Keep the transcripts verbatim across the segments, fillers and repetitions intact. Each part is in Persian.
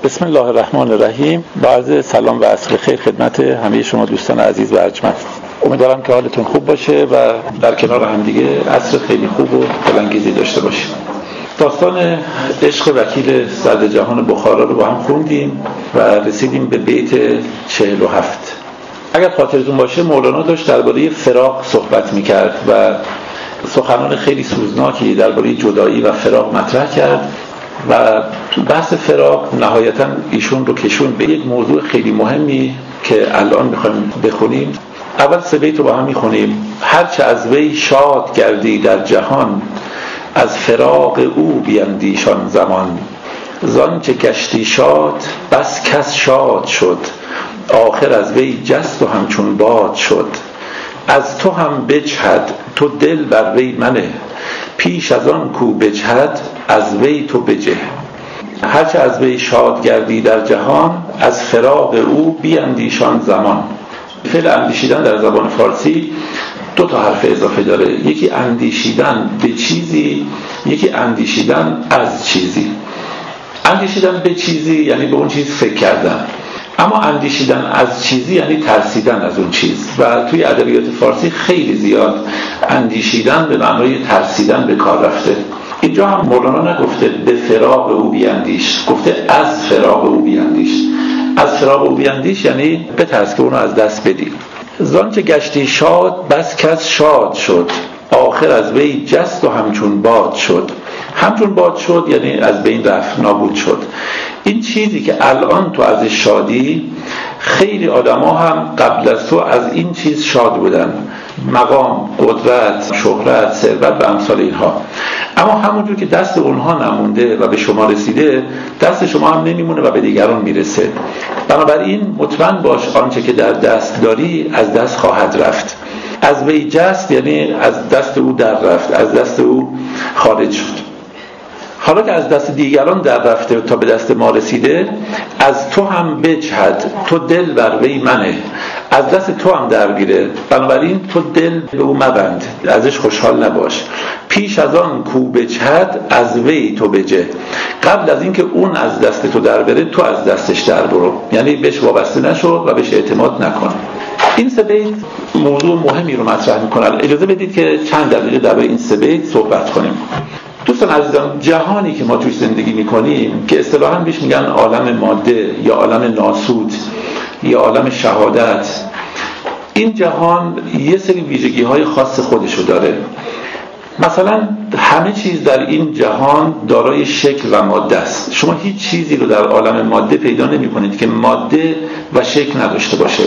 بسم الله الرحمن الرحیم. با عرض سلام و عصر خیر خدمت همه شما دوستان عزیز و ارجمند. امیدوارم که حالتون خوب باشه و در کنار هم دیگه عصر خیلی خوب و دلانگیزی داشته باشیم. داستان عشق وکیل صدر جهان بخارا رو با هم خوندیم و رسیدیم به بیت چهل و هفت. اگر خاطرتون باشه مولانا داشت درباره فراق صحبت میکرد و سخنان خیلی سوزناکی درباره جدایی و فراق مطرح کرد و تو بحث فراق نهایتاً ایشون رو کشون به یک موضوع خیلی مهمی که الان میخوایم بخونیم. اول سه بیت رو با هم میخونیم. هرچه از وی شاد گردی در جهان، از فراق او بیندیشان زمان. زان چه گشتی شاد بس کس شاد شد، آخر از وی جست و همچون باد شد. از تو هم بجهد تو دل بر وی منه، پیش از آن کو بجهد از وی تو بجه. هرچه از وی شاد گردی در جهان، از فراق او بیندیشان زمان. فعل اندیشیدن در زبان فارسی دو تا حرف اضافه داره، یکی اندیشیدن به چیزی، یکی اندیشیدن از چیزی. اندیشیدن به چیزی یعنی به اون چیز فکر کردن، اما اندیشیدن از چیزی یعنی ترسیدن از اون چیز. و توی ادبیات فارسی خیلی زیاد اندیشیدن به معنای ترسیدن به کار رفته. اینجا هم مولانا نگفته به فراق او بیندیش، گفته از فراق او بیندیش. از فراق او بیندیش یعنی بترس که اونو از دست بدی. زان چه گشتی شاد بس کس شاد شد، آخر از وی جست و همچون باد شد. همچون باد شد یعنی از بین رفت، نابود شد. این چیزی که الان تو ازش شادی، خیلی آدما هم قبل از تو از این چیز شاد بودن، مقام، قدرت، شهرت، ثروت و امثال اینها. اما همونجور که دست اونها نمونده و به شما رسیده، دست شما هم نمیمونه و به دیگران میرسه. بنابراین مطمئن باش آنچه که در دست داری از دست خواهد رفت. از وی جست یعنی از دست او در رفت، از دست او خارج شد. حالا که از دست دیگران در رفته تا به دست ما رسیده، از تو هم بجهد تو دل بر وی منه، از دست تو هم در بیره. بنابراین تو دل به او مبند، ازش خوشحال نباش. پیش از آن کو بجهد از وی تو بجه. قبل از اینکه اون از دست تو در بره، تو از دستش در برو، یعنی بهش وابسته نشو و بهش اعتماد نکن. این سه بیت موضوع مهمی رو مطرح میکنن. اجازه بدید که چند دقیقه درباره این سه بیت صحبت کنیم. دوستان عزیزان، جهانی که ما توش زندگی میکنیم که اصطلاحاً بهش میگن عالم ماده یا عالم ناسود یا عالم شهادت، این جهان یه سری ویژگی های خاص خودشو داره. مثلا همه چیز در این جهان دارای شکل و ماده است. شما هیچ چیزی رو در عالم ماده پیدا نمی کنید که ماده و شکل نداشته باشه.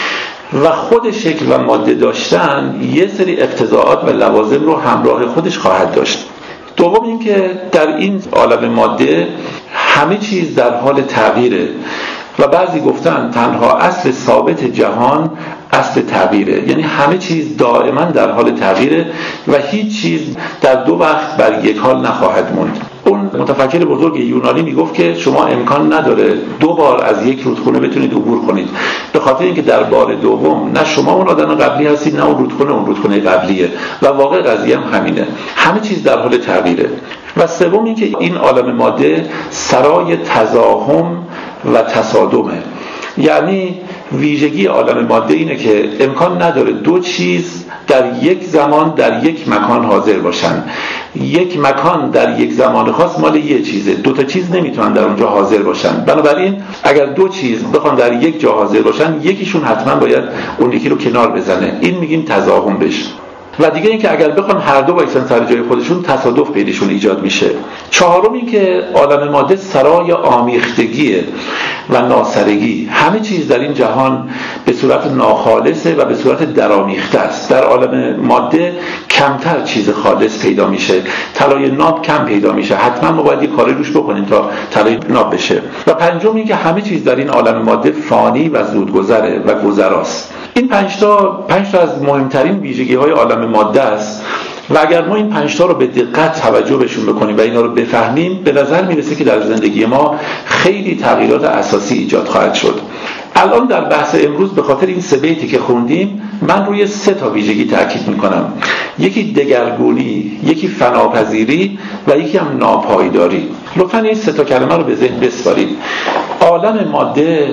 و خود شکل و ماده داشتن یه سری اقتضاعات و لوازم رو همراه خودش خواهد داشت. دوم این که در این عالم ماده همه چیز در حال تغییره و بعضی گفتن تنها اصل ثابت جهان اصل تغییره، یعنی همه چیز دائما در حال تغییره و هیچ چیز در دو وقت بر یک حال نخواهد موند. اون متفکر بزرگ یونانی میگفت که شما امکان نداره دو بار از یک رودخونه بتونید عبور کنید، به خاطر اینکه در بار دوم نه شما اون آدم قبلی هستید نه اون رودخونه اون رودخونه قبلیه و واقع قضیه هم همینه. همه چیز در حال تغییره. و سوم این که این عالم ماده سرای تزاحم و تصادمه، یعنی ویژگی عالم ماده اینه که امکان نداره دو چیز در یک زمان در یک مکان حاضر باشن. یک مکان در یک زمان خاص مال یه چیزه، دو تا چیز نمیتونن در اونجا حاضر باشن. بنابراین اگر دو چیز بخوان در یک جا حاضر باشن، یکیشون حتما باید اون یکی رو کنار بزنه. این میگیم تزاحم بشه. و دیگه این که اگر بخوان هر دو وایسن سر جای خودشون، تصادف بینشون ایجاد میشه. چهارم این که عالم ماده سرای آمیختگیه و ناسرگی. همه چیز در این جهان به صورت ناخالصه و به صورت درامیخته است. در عالم ماده کمتر چیز خالص پیدا میشه، طلای ناب کم پیدا میشه. حتما ما باید یه کاری روش بکنیم تا طلای ناب بشه. و پنجم این که همه چیز در این عالم ماده فانی و زودگذره و گذراست. این پنج تا پنج تا از مهمترین ویژگی‌های عالم ماده است و اگر ما این پنج تا رو به دقت توجه بهشون بکنیم و اینا رو بفهمیم، به نظر میرسه که در زندگی ما خیلی تغییرات اساسی ایجاد خواهد شد. الان در بحث امروز به خاطر این سه بیتی که خوندیم من روی سه تا ویژگی تاکید میکنم. یکی دگرگونی، یکی فناپذیری و یکی هم ناپایداری. لطفاً این سه تا کلمه رو به ذهن بسپارید. عالم ماده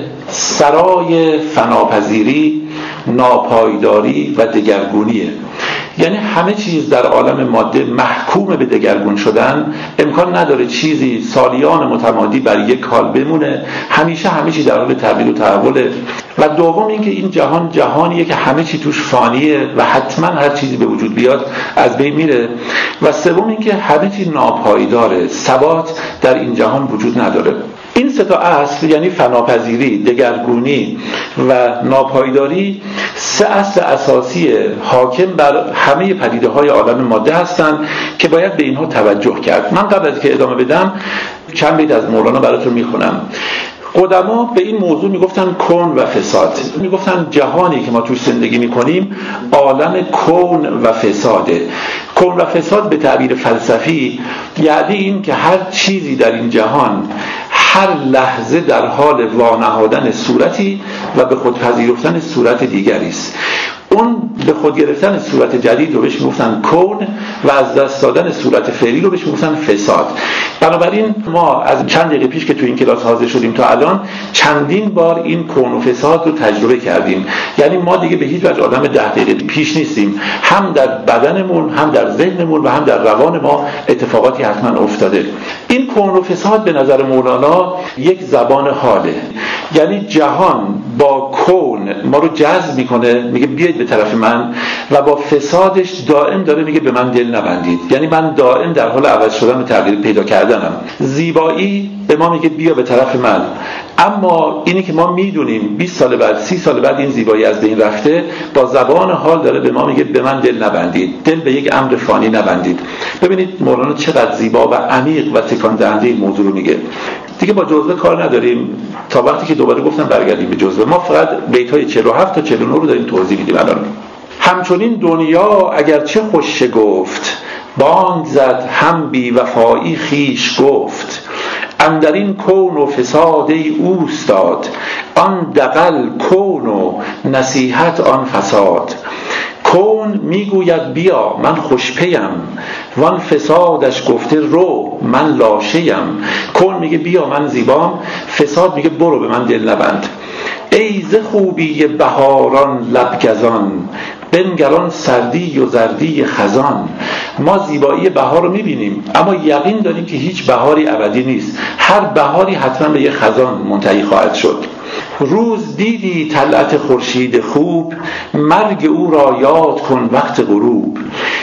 سرای فناپذیری، ناپایداری و دگرگونیه. یعنی همه چیز در عالم ماده محکوم به دگرگون شدن، امکان نداره چیزی سالیان متمادی بر یک حال بمونه، همیشه همه چیز در حال تغییر و تحوله. و دوم اینکه این جهان جهانیه که همه چی توش فانیه و حتما هر چیزی به وجود بیاد از بین میره. و سوم اینکه همه چی ناپایداره، ثبات در این جهان وجود نداره. این سه تا اصل، یعنی فناپذیری، دگرگونی و ناپایداری، سه اصل اساسی حاکم بر همه پدیده های عالم ماده هستند که باید به اینها توجه کرد. من قبل از که ادامه بدم چند بیت از مولانا براتون میخونم. قدما به این موضوع میگفتن کون و فساد، میگفتن جهانی که ما توش زندگی میکنیم عالم کون و فساده. کون و فساد به تعبیر فلسفی یعنی این که هر چیزی در این جهان هر لحظه در حال وانهادن صورتی و به خود پذیرفتن صورت دیگری است. اون به خود گرفتن صورت جدید رو بهش میگفتن کون و از دست دادن صورت فعلی رو بهش میگفتن فساد. بنابراین ما از چند دقیقه پیش که تو این کلاس حاضر شدیم تا الان چندین بار این کون و فساد رو تجربه کردیم. یعنی ما دیگه به هیچ وجه آدم ده دقیقه پیش نیستیم، هم در بدنمون هم در ذهنمون و هم در روان ما اتفاقاتی حتما افتاده. این کون و فساد به نظر مولانا یک زبان حاله، یعنی جهان با کون ما رو جذب میکنه، میگه بیاید به طرف من، و با فسادش دائم داره میگه به من دل نبندید، یعنی من دائم در حال عوض شدن و تغییر پیدا کردنم. زیبایی به ما میگه بیا به طرف من، اما اینی که ما میدونیم بیست سال بعد سی سال بعد این زیبایی از بین رفته، با زبان حال داره به ما میگه به من دل نبندید، دل به یک امر فانی نبندید. ببینید مولانا چقدر زیبا و عمیق و تکان دهنده این موضوع رو میگه. دیگه با جزوه کار نداریم، تا وقتی که دوباره گفتم برگردیم به جزوه. ما فقط بیت‌های چهل و هفت تا چهل و نه رو داریم توضیح میدیم الان. همچنین دنیا اگرچه خوش گفت، بانگ زد هم بی وفایی خیش گفت. اندرین کون و فساد ای اوستاد، آن دغل کون و نصیحت آن فساد. کون میگوید بیا من خوشپیم، وان فسادش گفته رو من لاشیم. کون میگه بیا من زیبام، فساد میگه برو به من دل نبند. ای ز خوبی بهاران لبگزان، بنگران سردی و زردی خزان. ما زیبایی بهار رو میبینیم اما یقین داریم که هیچ بهاری ابدی نیست، هر بهاری حتما به یه خزان منتهی خواهد شد. روز دیدی طلعت خورشید خوب، مرگ او را یاد کن وقت غروب.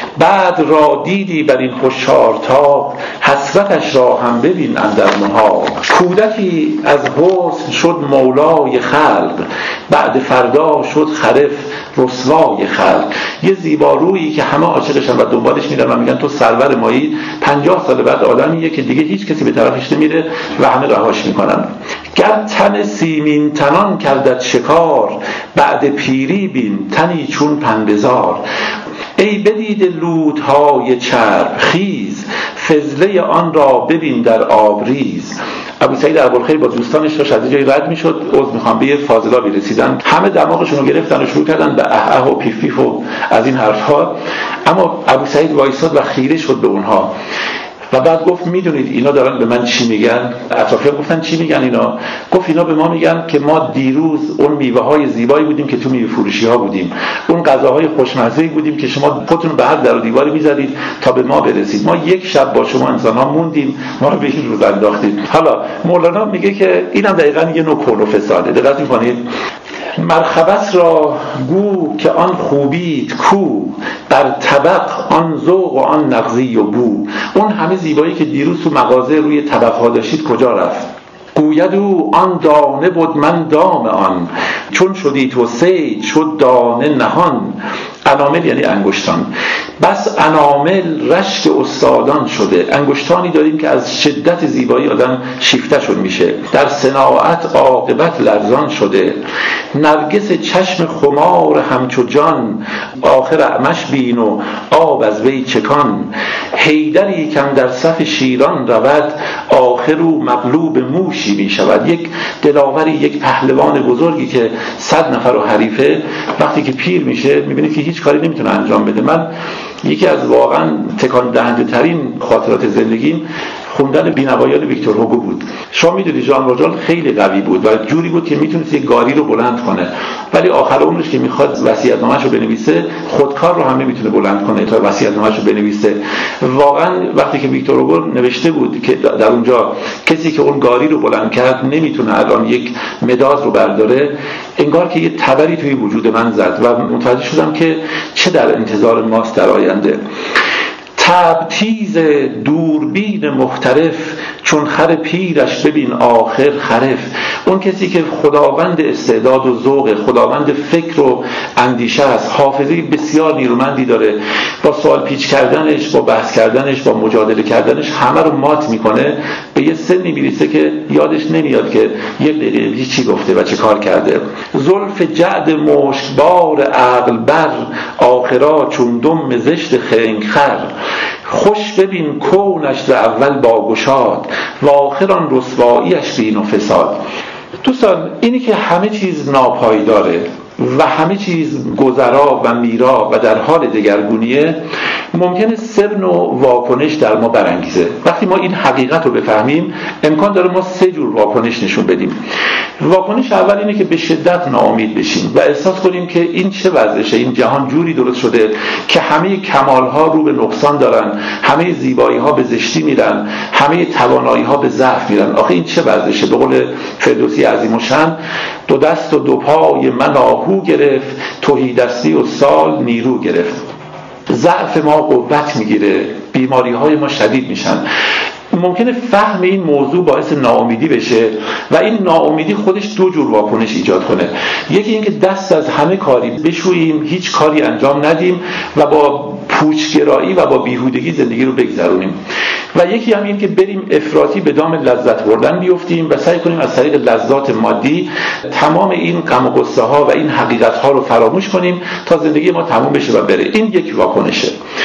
بعد را دیدی بر این خوشارتا، حسرتش را هم ببین اندر محال. کودکی از حسن شد مولای خلق، بعد فردا شد خرف رسوای خلق. یه زیبارویی که همه عاشقشن و دنبالش میرن و میگن تو سرور مایی، پنجاه سال بعد آدمیه که دیگه هیچ کسی به طرفش نمیره و همه رهاش میکنن. گر تن سیمین تنان کردت شکار، بعد پیری بین تنی چون پنبزار. ای بدید لودهای چرب خیز، فضله آن را ببین در آبریز. ابو سعید ابوالخیر با دوستانش داشت از جای رد میشد، عذر میخوام، به یه فاضلابی رسیدن، همه دماغشون رو گرفتن و شروع کردن به اه اه و پیف پیف و از این حرفها. اما ابو سعید وایساد و خیره شد به اونها و بعد گفت میدونید اینا دارن به من چی میگن؟ اطرافیان گفتن چی میگن اینا؟ گفت اینا به ما میگن که ما دیروز اون میوه های زیبایی بودیم که تو میوه فروشی ها بودیم، اون غذاهای خوشمزه‌ای بودیم که شما خودتون به هر در و دیواری میزدید تا به ما برسید. ما یک شب با شما انسان ها موندیم، ما رو به این روز انداختید. حالا مولانا میگه که اینم دقیقاً یه نوع کون و فساده. دقت میکنید؟ مرخبت را گو که آن خوبید کو، بر طبق آن ذوق و آن نغزی و بو. اون همه زیبایی که دیروز تو مغازه روی طبق‌ها داشتید کجا رفت؟ گوید او آن دانه بود من دام آن، چون شدی تو سید شد دانه نهان. انامل یعنی انگشتان، بس انامل رشک استادان شده. انگشتانی داریم که از شدت زیبایی آدم شیفته شد میشه. در صناعت عاقبت لرزان شده. نرگس چشم خمار همچو جان، آخر اعمش بین و آب از وی چکان. حیدری کم در صف شیران رود، آخر او مغلوب موشی می شود. یک دلاوری، یک پهلوان بزرگی که صد نفر و حریفه، وقتی که پیر میشه میبینید که هیچ کاری نمیتونه انجام بده. من یکی از واقعا تکان دهنده ترین خاطرات زندگیم خوندن بی‌نوایان ویکتور هوگو بود. شما میدونید ژان واژال خیلی قوی بود و جوری بود که میتونست یک گاری رو بلند کنه، ولی آخر عمرش که میخواد وصیت‌نامه‌شو بنویسه خودکار رو هم نمیتونه بلند کنه تا وصیت‌نامه‌شو بنویسه. واقعا وقتی که ویکتور هوگو نوشته بود که در اونجا کسی که اون گاری رو بلند کرد نمیتونه الان یک مداد رو برداره، انگار که یه تبری توی وجود من زد و متوجه شدم که چه در انتظار ماست در آینده. تبتیز دوربین مختلف چون خر پیرش ببین آخر خرف. اون کسی که خداوند استعداد و ذوق، خداوند فکر و اندیشه است، حافظه بسیار نیرومندی داره، با سوال پیچ کردنش، با بحث کردنش، با مجادله کردنش همه رو مات میکنه، به یه سنی میرسه که یادش نمیاد که یک دقیقه چی گفته و چه کار کرده. زلف جعد مشکبار عقل بر آخرا چون دم زشت خنگخر. خوش ببین کونش ز اول با گشاد و آخران رسواییش بین و فساد. دوستان، اینی که همه چیز ناپایداره و همه چیز گذرا و میرا و در حال دگرگونیه، ممکنه سه نوع واکنش در ما برانگیزه. وقتی ما این حقیقت رو بفهمیم امکان داره ما سه جور واکنش نشون بدیم. واکنش اول اینه که به شدت ناامید بشیم و احساس کنیم که این چه وضعشه، این جهان جوری درست شده که همه کمال‌ها رو به نقصان دارن، همه زیبایی‌ها به زشتی میرن، همه توانایی‌ها به ضعف میرن. آخه این چه وضعشه؟ به قول فردوسی عظیم الشأن، دو دست و دو پای من آهو گرفت، تهی دستی و سال نیرو گرفت. ضعف ما قوت میگیره، بیماری های ما شدید میشن. ممکنه فهم این موضوع باعث ناامیدی بشه و این ناامیدی خودش دو جور واکنش ایجاد کنه. یکی این که دست از همه کاری بشوییم، هیچ کاری انجام ندیم و با پوچگرایی و با بیهودگی زندگی رو بگذرونیم، و یکی هم این که بریم افراطی به دام لذت بردن بیفتیم و سعی کنیم از طریق لذات مادی تمام این غم و غصه ها و این حقیقت ها رو فراموش کنیم تا زندگی ما تموم بشه و بره. این یک واکنشه.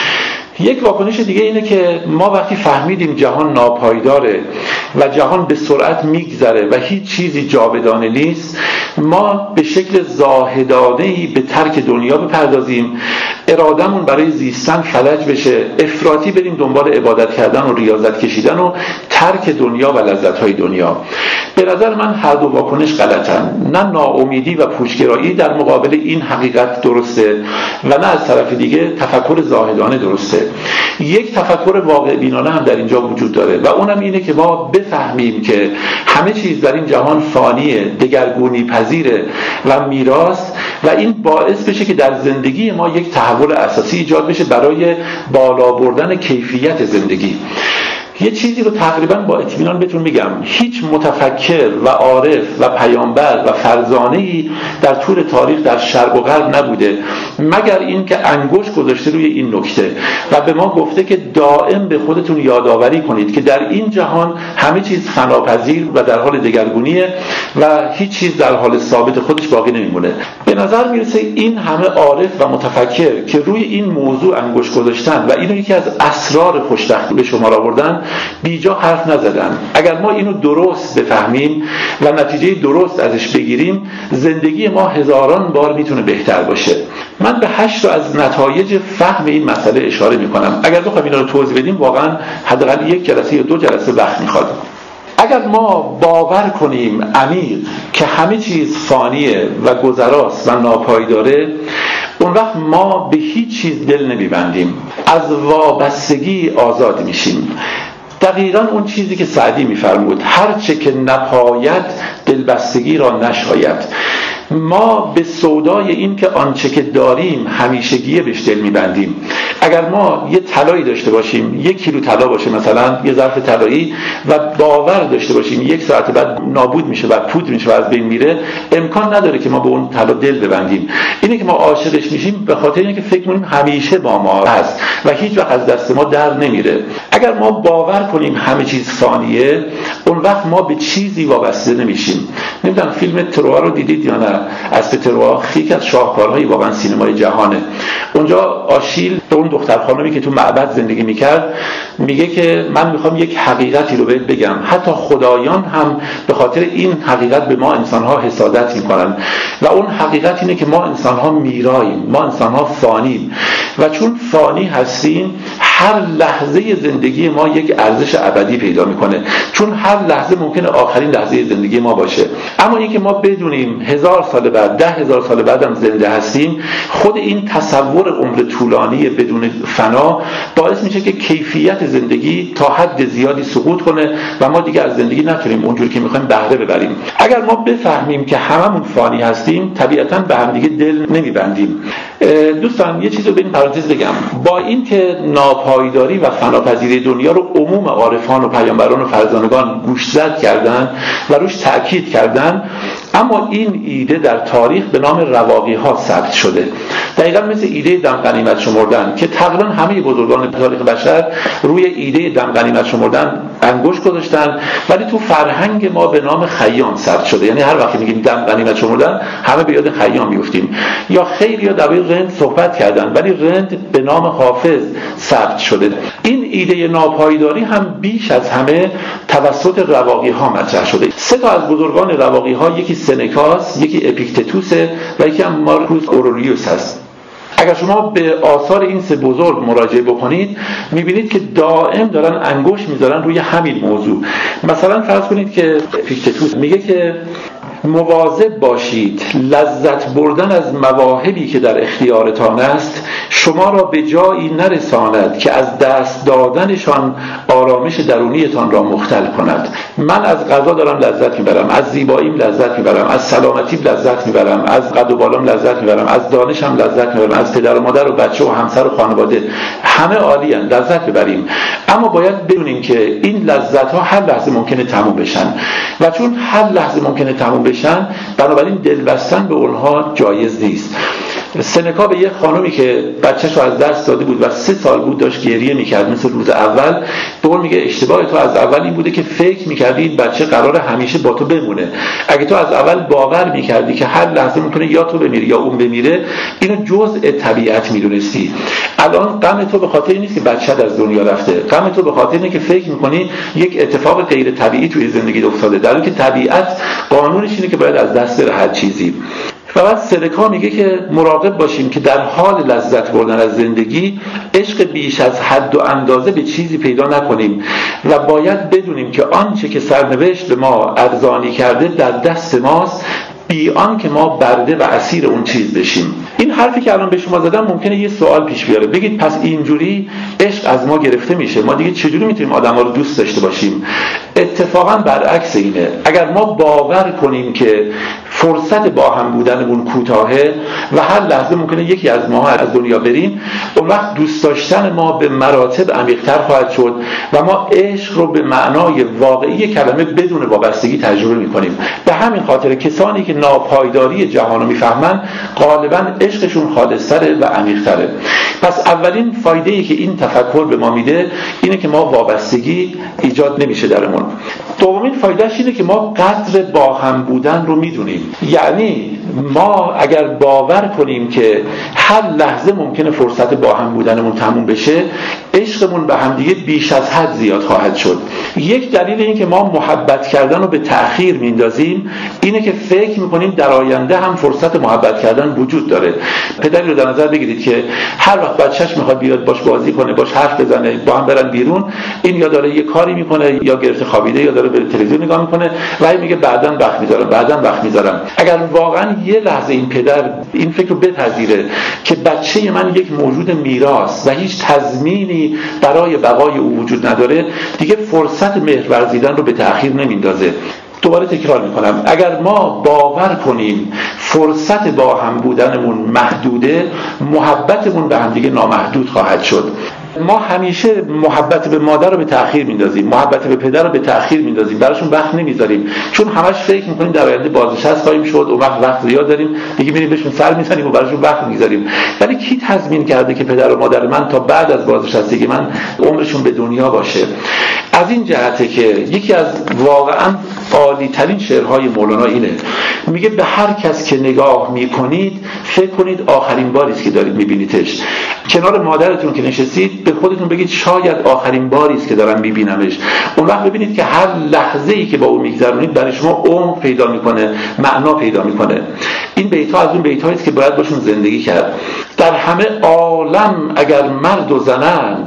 یک واکنش دیگه اینه که ما وقتی فهمیدیم جهان ناپایداره و جهان به سرعت میگذره و هیچ چیزی جاودانه نیست، ما به شکل زاهدانه‌ای به ترک دنیا بپردازیم، ارادمون برای زیستن فلج بشه، افراطی بریم دنبال عبادت کردن و ریاضت کشیدن و ترک دنیا و لذت‌های دنیا. به نظر من هر دو واکنش غلطن. نه ناامیدی و پوچگرایی در مقابل این حقیقت درسته و نه از طرف دیگه تفکر زاهدانه درسته. یک تفکر واقع بینانه هم در اینجا وجود داره و اونم اینه که ما بفهمیم که همه چیز در این جهان فانیه، دگرگونی پذیره و میراث، و این باعث بشه که در زندگی ما یک تحول اساسی ایجاد بشه برای بالا بردن کیفیت زندگی. یه چیزی رو تقریبا با اطمینان بهتون میگم، هیچ متفکر و عارف و پیامبر و فرزانه‌ای در طول تاریخ در شرق و غرب نبوده مگر این که انگشت گذاشته روی این نکته و به ما گفته که دائم به خودتون یادآوری کنید که در این جهان همه چیز فناپذیر و در حال دگرگونیه و هیچ چیز در حال ثابت خودش باقی نمیمونه. به نظر میرسه این همه عارف و متفکر که روی این موضوع انگشت گذاشتن و اینو یکی از اسرار خوشبختی به شمار آوردن بیجا حرف نزدن. اگر ما اینو درست بفهمیم و نتیجه درست ازش بگیریم، زندگی ما هزاران بار میتونه بهتر باشه. من به هشت از نتایج فهم این مسئله اشاره میکنم. اگر بخوایم اینا رو توضیح بدیم واقعا حداقل یک جلسه یا دو جلسه وقت میخواد. اگر ما باور کنیم عمیق که همه چیز فانیه و گذراست و ناپایداره، اون وقت ما به هیچ چیز دل نمیبندیم، از وابستگی آزاد میشیم. دقیقاً اون چیزی که سعدی میفرمود، هر چه که نپاید دلبستگی را نشاید. ما به سودای این که آنچه که داریم همیشگیه بهش دل میبندیم. اگر ما یه طلایی داشته باشیم، یک کیلو طلا باشه مثلا، یه ظرف طلایی، و باور داشته باشیم یک ساعت بعد نابود میشه و پودر میشه و از بین میره، امکان نداره که ما به اون طلا دل ببندیم. اینه که ما عاشقش میشیم به خاطر اینکه فکر می‌کنیم همیشه با ما هست و هیچ وقت از دست ما در نمیره. اگر ما باور کنیم همه چیز فانیه، اون وقت ما به چیزی وابسته نمیشیم. نمیدونم فیلم تروا رو دیدید یا نه؟ اسب تروا یکی از شاهکارهای واقعا سینمای جهانه. اونجا آشیل به اون دختر خانمی که تو معبد زندگی میکرد میگه که من میخوام یک حقیقتی رو بهت بگم، حتی خدایان هم به خاطر این حقیقت به ما انسانها حسادت میکنن، و اون حقیقت اینه که ما انسانها میراییم، ما انسانها فانیم، و چون فانی هستیم هر لحظه زندگی ما یک ارزش ابدی پیدا میکنه، چون هر لحظه ممکنه آخرین لحظه زندگی ما باشه. اما اینکه ما بدونیم هزار سال بعد، ده هزار سال بعد هم زنده هستیم، خود این تصور عمر طولانی بدون فنا باعث میشه که کیفیت زندگی تا حد زیادی سقوط کنه و ما دیگه از زندگی نتونیم اونجوری که میخوایم بهره ببریم. اگر ما بفهمیم که هممون فانی هستیم، طبیعتاً به هم دیگه دل نمیبندیم. دوستان یه چیزو به این پرانتز بگم، با اینکه ناپایداری و فناپذیری دنیا رو عموم عارفان و پیامبران و فرزانگان گوشزد کردن و روش تأکید کردن، اما این ایده در تاریخ به نام رواقی ها ثبت شده. دقیقاً مثل ایده دم غنیمت شمردن که تقریباً همه بزرگان تاریخ بشر روی ایده دم غنیمت شمردن انگشت گذاشتن، ولی تو فرهنگ ما به نام خیام ثبت شده. یعنی هر وقت میگیم دم غنیمت شمردن همه به یاد خیام میافتیم. یا خیلی ها درباره رند صحبت کردن، ولی رند به نام حافظ ثبت شده. این ایده ناپایداری هم بیش از همه توسط رواقی ها مطرح شده. سه تا از بزرگان رواقی ها، یکی سنکاس، یکی اپیکتتوس و یکی هم مارکوس اورلیوس هست. اگر شما به آثار این سه بزرگ مراجعه بکنید میبینید که دائم دارن انگشت میذارن روی همین موضوع. مثلا فرض کنید که اپیکتتوس میگه که مواظب باشید لذت بردن از مواهبی که در اختیارتان است شما را به جایی نرساند که از دست دادنشان آرامش درونیتان را مختل کند. من از غذا دارم لذت میبرم، از زیباییم لذت میبرم، از سلامتیم لذت میبرم، از قد و بالام لذت میبرم، از دانشم لذت میبرم، از پدر و مادر و بچه و همسر و خانواده، همه عالیان، لذت ببریم. اما باید بدونیم که این لذت ها هر لحظه ممکنه تموم بشن و چون هر لحظه ممکنه تموم بشن، بنابراین دل بستن به اونها جایز نیست. سنکا به یه خانومی که بچه‌شو از دست داده بود و سه سال بود داشت گریه میکرد مثل روز اول، به اون میگه اشتباه تو از اول این بوده که فکر میکردی این بچه قراره همیشه با تو بمونه. اگه تو از اول باور میکردی که هر لحظه ممکنه یا تو بمیری یا اون بمیره، اینو جزء طبیعت میدونستی. الان غم تو به خاطر نیست که بچه‌ت از دنیا رفته، غم تو به خاطر اینه که فکر میکنی یک اتفاق غیر طبیعی توی زندگی افتاده، در حالی که طبیعت قانونش اینه که باید از دست بره هر چیزی. و بعد سنکا میگه که مراقب باشیم که در حال لذت بردن از زندگی عشق بیش از حد و اندازه به چیزی پیدا نکنیم و باید بدونیم که آنچه که سرنوشت به ما ارزانی کرده در دست ماست، بی آن که ما برده و اسیر اون چیز بشیم. این حرفی که الان به شما زدم ممکنه یه سوال پیش بیاره، بگید پس اینجوری عشق از ما گرفته میشه، ما دیگه چجوری میتونیم آدم‌ها رو دوست داشته باشیم؟ اتفاقا برعکس اینه. اگر ما باور کنیم که فرصت با هم بودنمون کوتاهه و هر لحظه ممکنه یکی از ما از دنیا بریم، اون وقت دوست داشتن ما به مراتب عمیق‌تر خواهد شد و ما عشق رو به معنای واقعی کلمه بدون وابستگی تجربه می‌کنیم. به همین خاطر کسانی که ناپایداری جهان رو میفهمن غالباً عشقشون خالص‌تره و عمیق‌تره. پس اولین فایده‌ای که این تفکر به ما میده اینه که ما وابستگی ایجاد نمیشه درمون. دومین فایدهش اینه که ما قدر با هم بودن رو میدونیم. یعنی ما اگر باور کنیم که هر لحظه ممکنه فرصت با هم بودنمون تموم بشه، عشقمون به هم دیگه بیش از حد زیاد خواهد شد. یک دلیل این که ما محبت کردن رو به تأخیر میندازیم اینه که فکر میکنیم در آینده هم فرصت محبت کردن وجود داره. پدری رو در نظر بگیرید که هر وقت بچه‌ش میخواد بیاد باش بازی کنه، باش حرف بزنه، با هم برن بیرون، این یا داره یه کاری میکنه یا گرفته خوابیده یا داره به تلویزیون نگاه میکنه و این میگه بعداً وقت میذارم بعداً وقت میذارم. اگر واقعاً یه لحظه این پدر این فکر رو بپذیره که بچه من یک موجود میراث و هیچ تضمینی برای بقای او وجود نداره، دیگه فرصت مهر ورزیدن رو به تأخیر نمیندازه. دوباره تکرار میکنم، اگر ما باور کنیم فرصت با هم بودنمون محدوده، محبتمون به هم دیگه نامحدود خواهد شد. ما همیشه محبت به مادر رو به تأخیر میندازیم، محبت به پدر رو به تأخیر میندازیم، براشون وقت نمیذاریم، چون همش فکر میکنیم در آینده بازنشسته خواهیم شد، اون وقت وقت زیاد داریم، دیگه میریم بهشون سر میزنیم و براشون وقت میذاریم. ولی کی تضمین کرده که پدر و مادر من تا بعد از بازنشستگی من عمرشون به دنیا باشه؟ از این جهته که یکی از واقعا عالی ترین شعرهای مولانا اینه، میگه به هر کس که نگاه میکنید فکر کنید آخرین باری است که دارید میبینیدش. کنار مادرتون که نشستید به خودتون بگید شاید آخرین باری است که دارم میبینمش. اون وقت ببینید که هر لحظه‌ای که با اون میگذرونید برای شما عمق پیدا میکنه، معنا پیدا میکنه. این بیت‌ها از اون بیت‌هایی است که باید باشون زندگی کرد. در همه عالم اگر مرد و زنند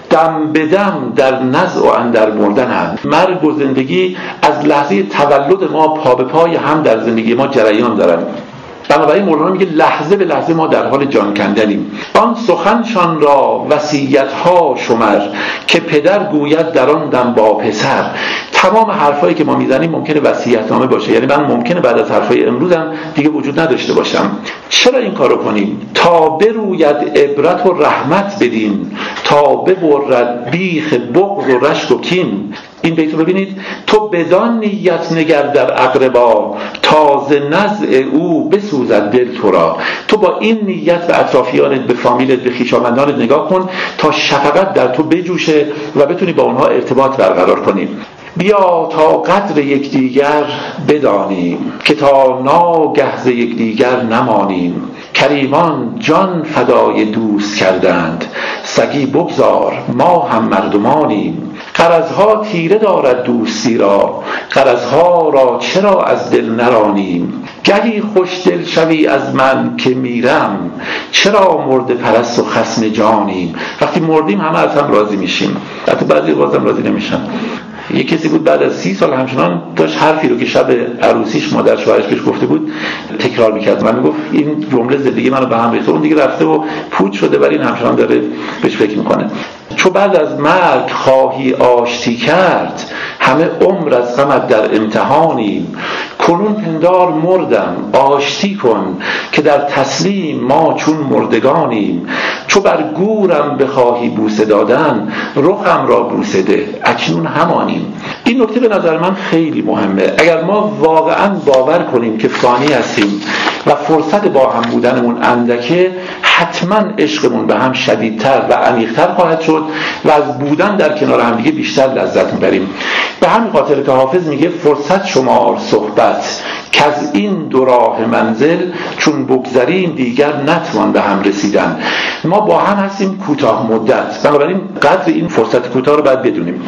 دم به دم در نزع و اندر مردنند. مرگ و زندگی از لحظه تولد ما پا به پای هم در زندگی ما جریان دارن. بنابراین مولانا میگه لحظه به لحظه ما در حال جان کندنیم. آن سخنشان را وصیت‌ها شمر، که پدر گوید در آن دم با پسر. تمام حرفایی که ما میزنیم ممکنه وصیت‌نامه باشه، یعنی من ممکنه بعد از حرفای امروزم دیگه وجود نداشته باشم. چرا این کارو کنیم؟ تا بروید عبرت و رحمت بدین، تا ببرد بیخ بغض و رشک و کین. این بیتو ببینید، تو بدان نیت نگر در اقربا، تازه نزع او بسوزد دل تو را. تو با این نیت به اطرافیانت، به فامیلت، به خویشاوندانت نگاه کن تا شفقت در تو بجوشه و بتونی با اونها ارتباط برقرار کنی. بیا تا قدر یکدیگر بدانیم، که تا ناگه ز یکدیگر نمانیم. کریمان جان فدای دوست کردند، سگی بگذار ما هم مردمانیم. غرضها تیره دارد دوستی را، غرضها را چرا از دل نرانیم. گهی خوش دل شوی از من که میرم، چرا مرده پرست و خصم جانیم. وقتی مردیم همه از هم راضی میشیم، حتی بعضی بازم راضی نمیشن. یه کسی بود بعد از سی سال همچنان داشت حرفی رو که شب عروسیش مادر شوهرش بهش گفته بود تکرار میکرد. من میگفت این جمله زندگی منو به هم ریخته. اون دیگه رفته و پوچ شده، ولی این همچنان داره بهش فکر میکنه. چو بعد از مرگ خواهی آشتی کرد، همه عمر از غمت در امتحانیم. کنون پندار مردم آشتی کن، که در تسلیم ما چون مردگانیم. چو بر گورم بخواهی بوسه دادن، رخم را بوسه ده اکنون همانیم. این نکته به نظر من خیلی مهمه. اگر ما واقعا باور کنیم که فانی هستیم و فرصت با هم بودنمون اندکه، حتما عشقمون به هم شدیدتر و عمیق‌تر خواهد شد و از بودن در کنار هم دیگه بیشتر لذت میبریم. به همین خاطر که حافظ میگه فرصت شمار صحبت، که از این دو راه منزل چون بگذریم دیگر نتوان به هم رسیدن. ما با هم هستیم کوتاه مدت، بنابراین قدر این فرصت کوتاه رو باید بدونیم.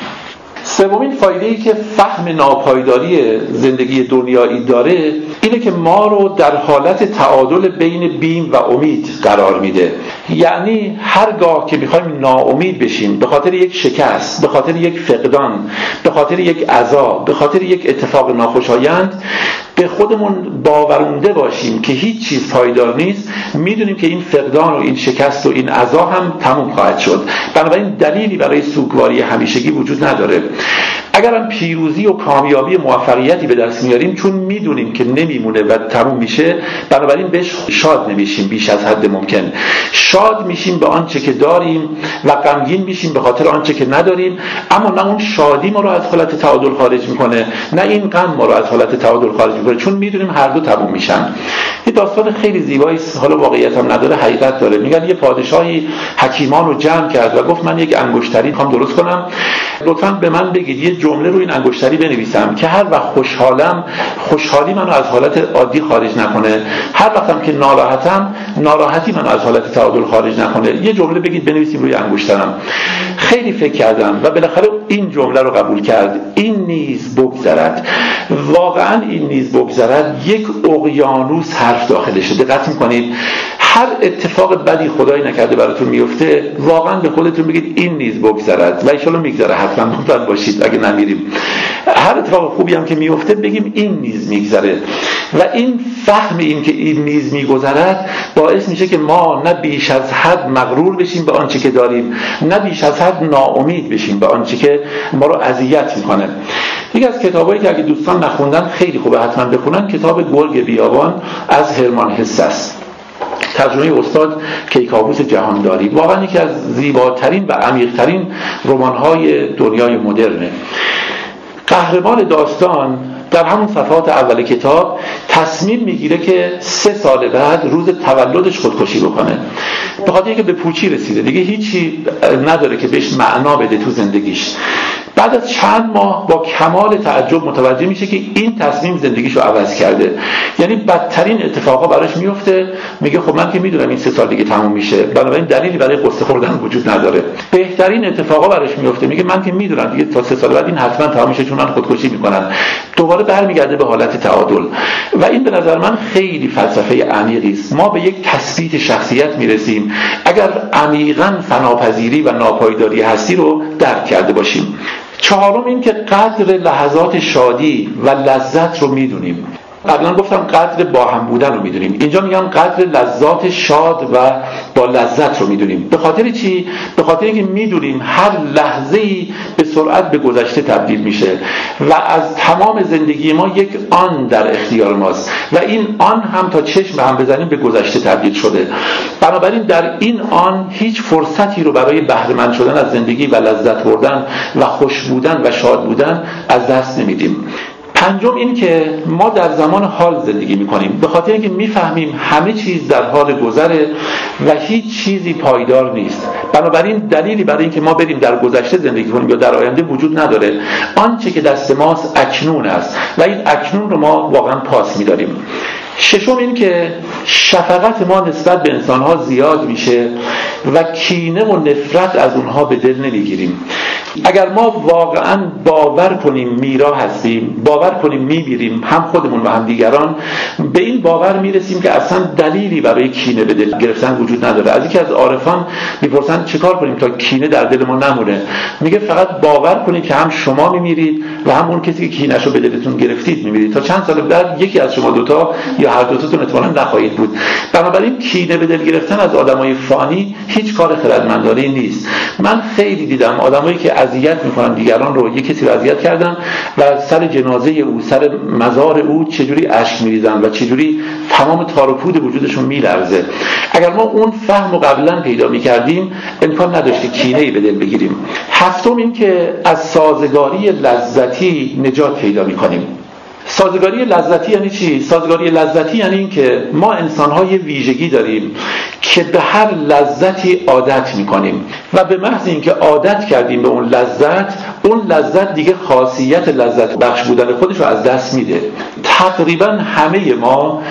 سومین فایده‌ای که فهم ناپایداری زندگی دنیایی داره اینه که ما رو در حالت تعادل بین بیم و امید قرار میده. یعنی هرگاه که میخوایم ناامید بشیم به خاطر یک شکست، به خاطر یک فقدان، به خاطر یک عزا، به خاطر یک اتفاق ناخوشایند، به خودمون باورونده باشیم که هیچ چیز پایدار نیست، میدونیم که این فقدان و این شکست و این عزا هم تموم خواهد شد. بنابراین دلیلی برای سوگواری همیشگی وجود نداره. اگرم پیروزی و کامیابی موفقیتی به دست میاریم، چون میدونیم که نمیمونه و تموم میشه، بنابراین بهش شاد نمیشیم بیش از حد ممکن. شاد میشیم به آنچه که داریم و غمگین میشیم به خاطر آنچه که نداریم. اما نه اون شادی ما رو از حالت تعادل خارج میکنه، نه این غم ما رو از حالت تعادل خارج میکنه، چون میدونیم هر دو تموم میشن. این داستان خیلی زیبایی است، حالا واقعیت هم نداره، حقیقت داره. میگن یه پادشاهی حکیمان رو جمع کرد و گفت من یک انگشتری میخوام درست کنم، لطفاً به من بگید یه جمله رو این انگشتری بنویسم که هر وقت خوشحالم خوشحالی منو از حالت عادی خارج نکنه، هر وقتم که ناراحتم ناراحتی منو از حالت تعادل خارج نکنه. یه جمله بگید بنویسیم روی انگشترم. خیلی فکر کردم و بالاخره این جمله رو قبول کرد: این نیز بگذرد. واقعا این نیز بگذرد یک اقیانوس حرف داخلشه. دقت میکنید هر اتفاق بدی خدای نکرده براتون میفته، واقعا به خودتون بگید این نیز بگذرد و ان شاءالله میگذره. حتما مطمئن باشید اگه نمیریم. هر اتفاق خوبی هم که میفته بگیم این نیز میگذره و این فهم این که این نیز میگذرد باعث میشه که ما نه بیش از حد مغرور بشیم به آنچه که داریم، نه بیش از حد ناامید بشیم به آنچه که ما رو اذیت میکنه. یکی از کتابایی که اگه دوستان نخوندن خیلی خوبه حتما بخونن، کتاب گرگ بیابان از هرمان هس است. ترجمه استاد کیکاووس جهانداری. واقعا یکی از زیباترین و عمیق‌ترین رمان‌های دنیای مدرنه. قهرمان داستان در همون صفحات اول کتاب تصمیم میگیره که سه سال بعد روز تولدش خودکشی بکنه، به خاطر اینکه به پوچی رسیده، دیگه هیچی نداره که بهش معنا بده تو زندگیش. بعد از چند ماه با کمال تعجب متوجه میشه که این تصمیم زندگیشو عوض کرده. یعنی بدترین اتفاقا براش میفته، میگه خب من که میدونم این سه سال دیگه تموم میشه، بنابراین دلیلی برای قصه خوردن وجود نداره. بهترین اتفاقا براش میفته، میگه من که میدونم دیگه تا سه سال بعد این حتما تموم میشه چون من خودکشی میکنم. دوباره برمیگرده به حالت تعادل. و این به نظر من خیلی فلسفه عمیقی است. ما به یک تثبیت شخصیت میرسیم اگر عمیقاً فناپذیری و ناپایداری هستی رو درک کرده باشیم. چهارم این که قدر لحظات شادی و لذت رو میدونیم. قبلا گفتم قدر با هم بودن رو میدونیم، اینجا میگم قدر لذات شاد و با لذت رو میدونیم. به خاطر چی؟ به خاطر اینکه میدونیم هر لحظه‌ای به سرعت به گذشته تبدیل میشه و از تمام زندگی ما یک آن در اختیار ماست و این آن هم تا چشم هم بزنیم به گذشته تبدیل شده. بنابراین در این آن هیچ فرصتی رو برای بهره مند شدن از زندگی و لذت بردن و خوش بودن و شاد بودن از دست نمیدیم. پنجم این که ما در زمان حال زندگی میکنیم، به خاطر اینکه میفهمیم همه چیز در حال گذره و هیچ چیزی پایدار نیست. بنابراین دلیلی برای اینکه ما بریم در گذشته زندگی کنیم یا در آینده وجود نداره. آنچه که دست ماست اکنون است و این اکنون رو ما واقعا پاس میداریم. ششم این که شفقت ما نسبت به انسانها زیاد میشه و کینه و نفرت از اونها به دل نمیگیریم. اگر ما واقعا باور کنیم میرا هستیم، باور کنیم میمیریم، هم خودمون و هم دیگران، به این باور میرسیم که اصلا دلیلی برای کینه به دل گرفتن وجود نداره. از یکی از عارفان میپرسن چیکار کنیم تا کینه در دل ما نمونه؟ میگه فقط باور کنید که هم شما میمیرید و هم اون کسی که کینه‌شو به دلتون گرفتید میمیرید. تا چند سال بعد یکی از شما دوتا یا هر دوتاتون احتمالاً نخواهید بود. بنابراین کینه به دل گرفتن از آدمای فانی هیچ کار خردمندانه نیست. من خیلی دیدم آدمایی که اذیت میکنن دیگران رو، یک کسی رو اذیت کردن و سر جنازه او، سر مزار او چجوری اشک میریزن و چجوری تمام تار و پود وجودشون میلرزه. اگر ما اون فهم رو قبلا پیدا میکردیم امکان نداشت که کینه‌ای به دل بگیریم. هفتم این که از سازگاری لذتی نجات پیدا میکنیم. سازگاری لذتی یعنی چی؟ سازگاری لذتی یعنی این که ما انسان‌ها یه ویژگی داریم که به هر لذتی عادت می‌کنیم و به محض اینکه عادت کردیم به اون لذت، اون لذت دیگه خاصیت لذت بخش بودن خودش رو از دست میده. تقریباً همه ما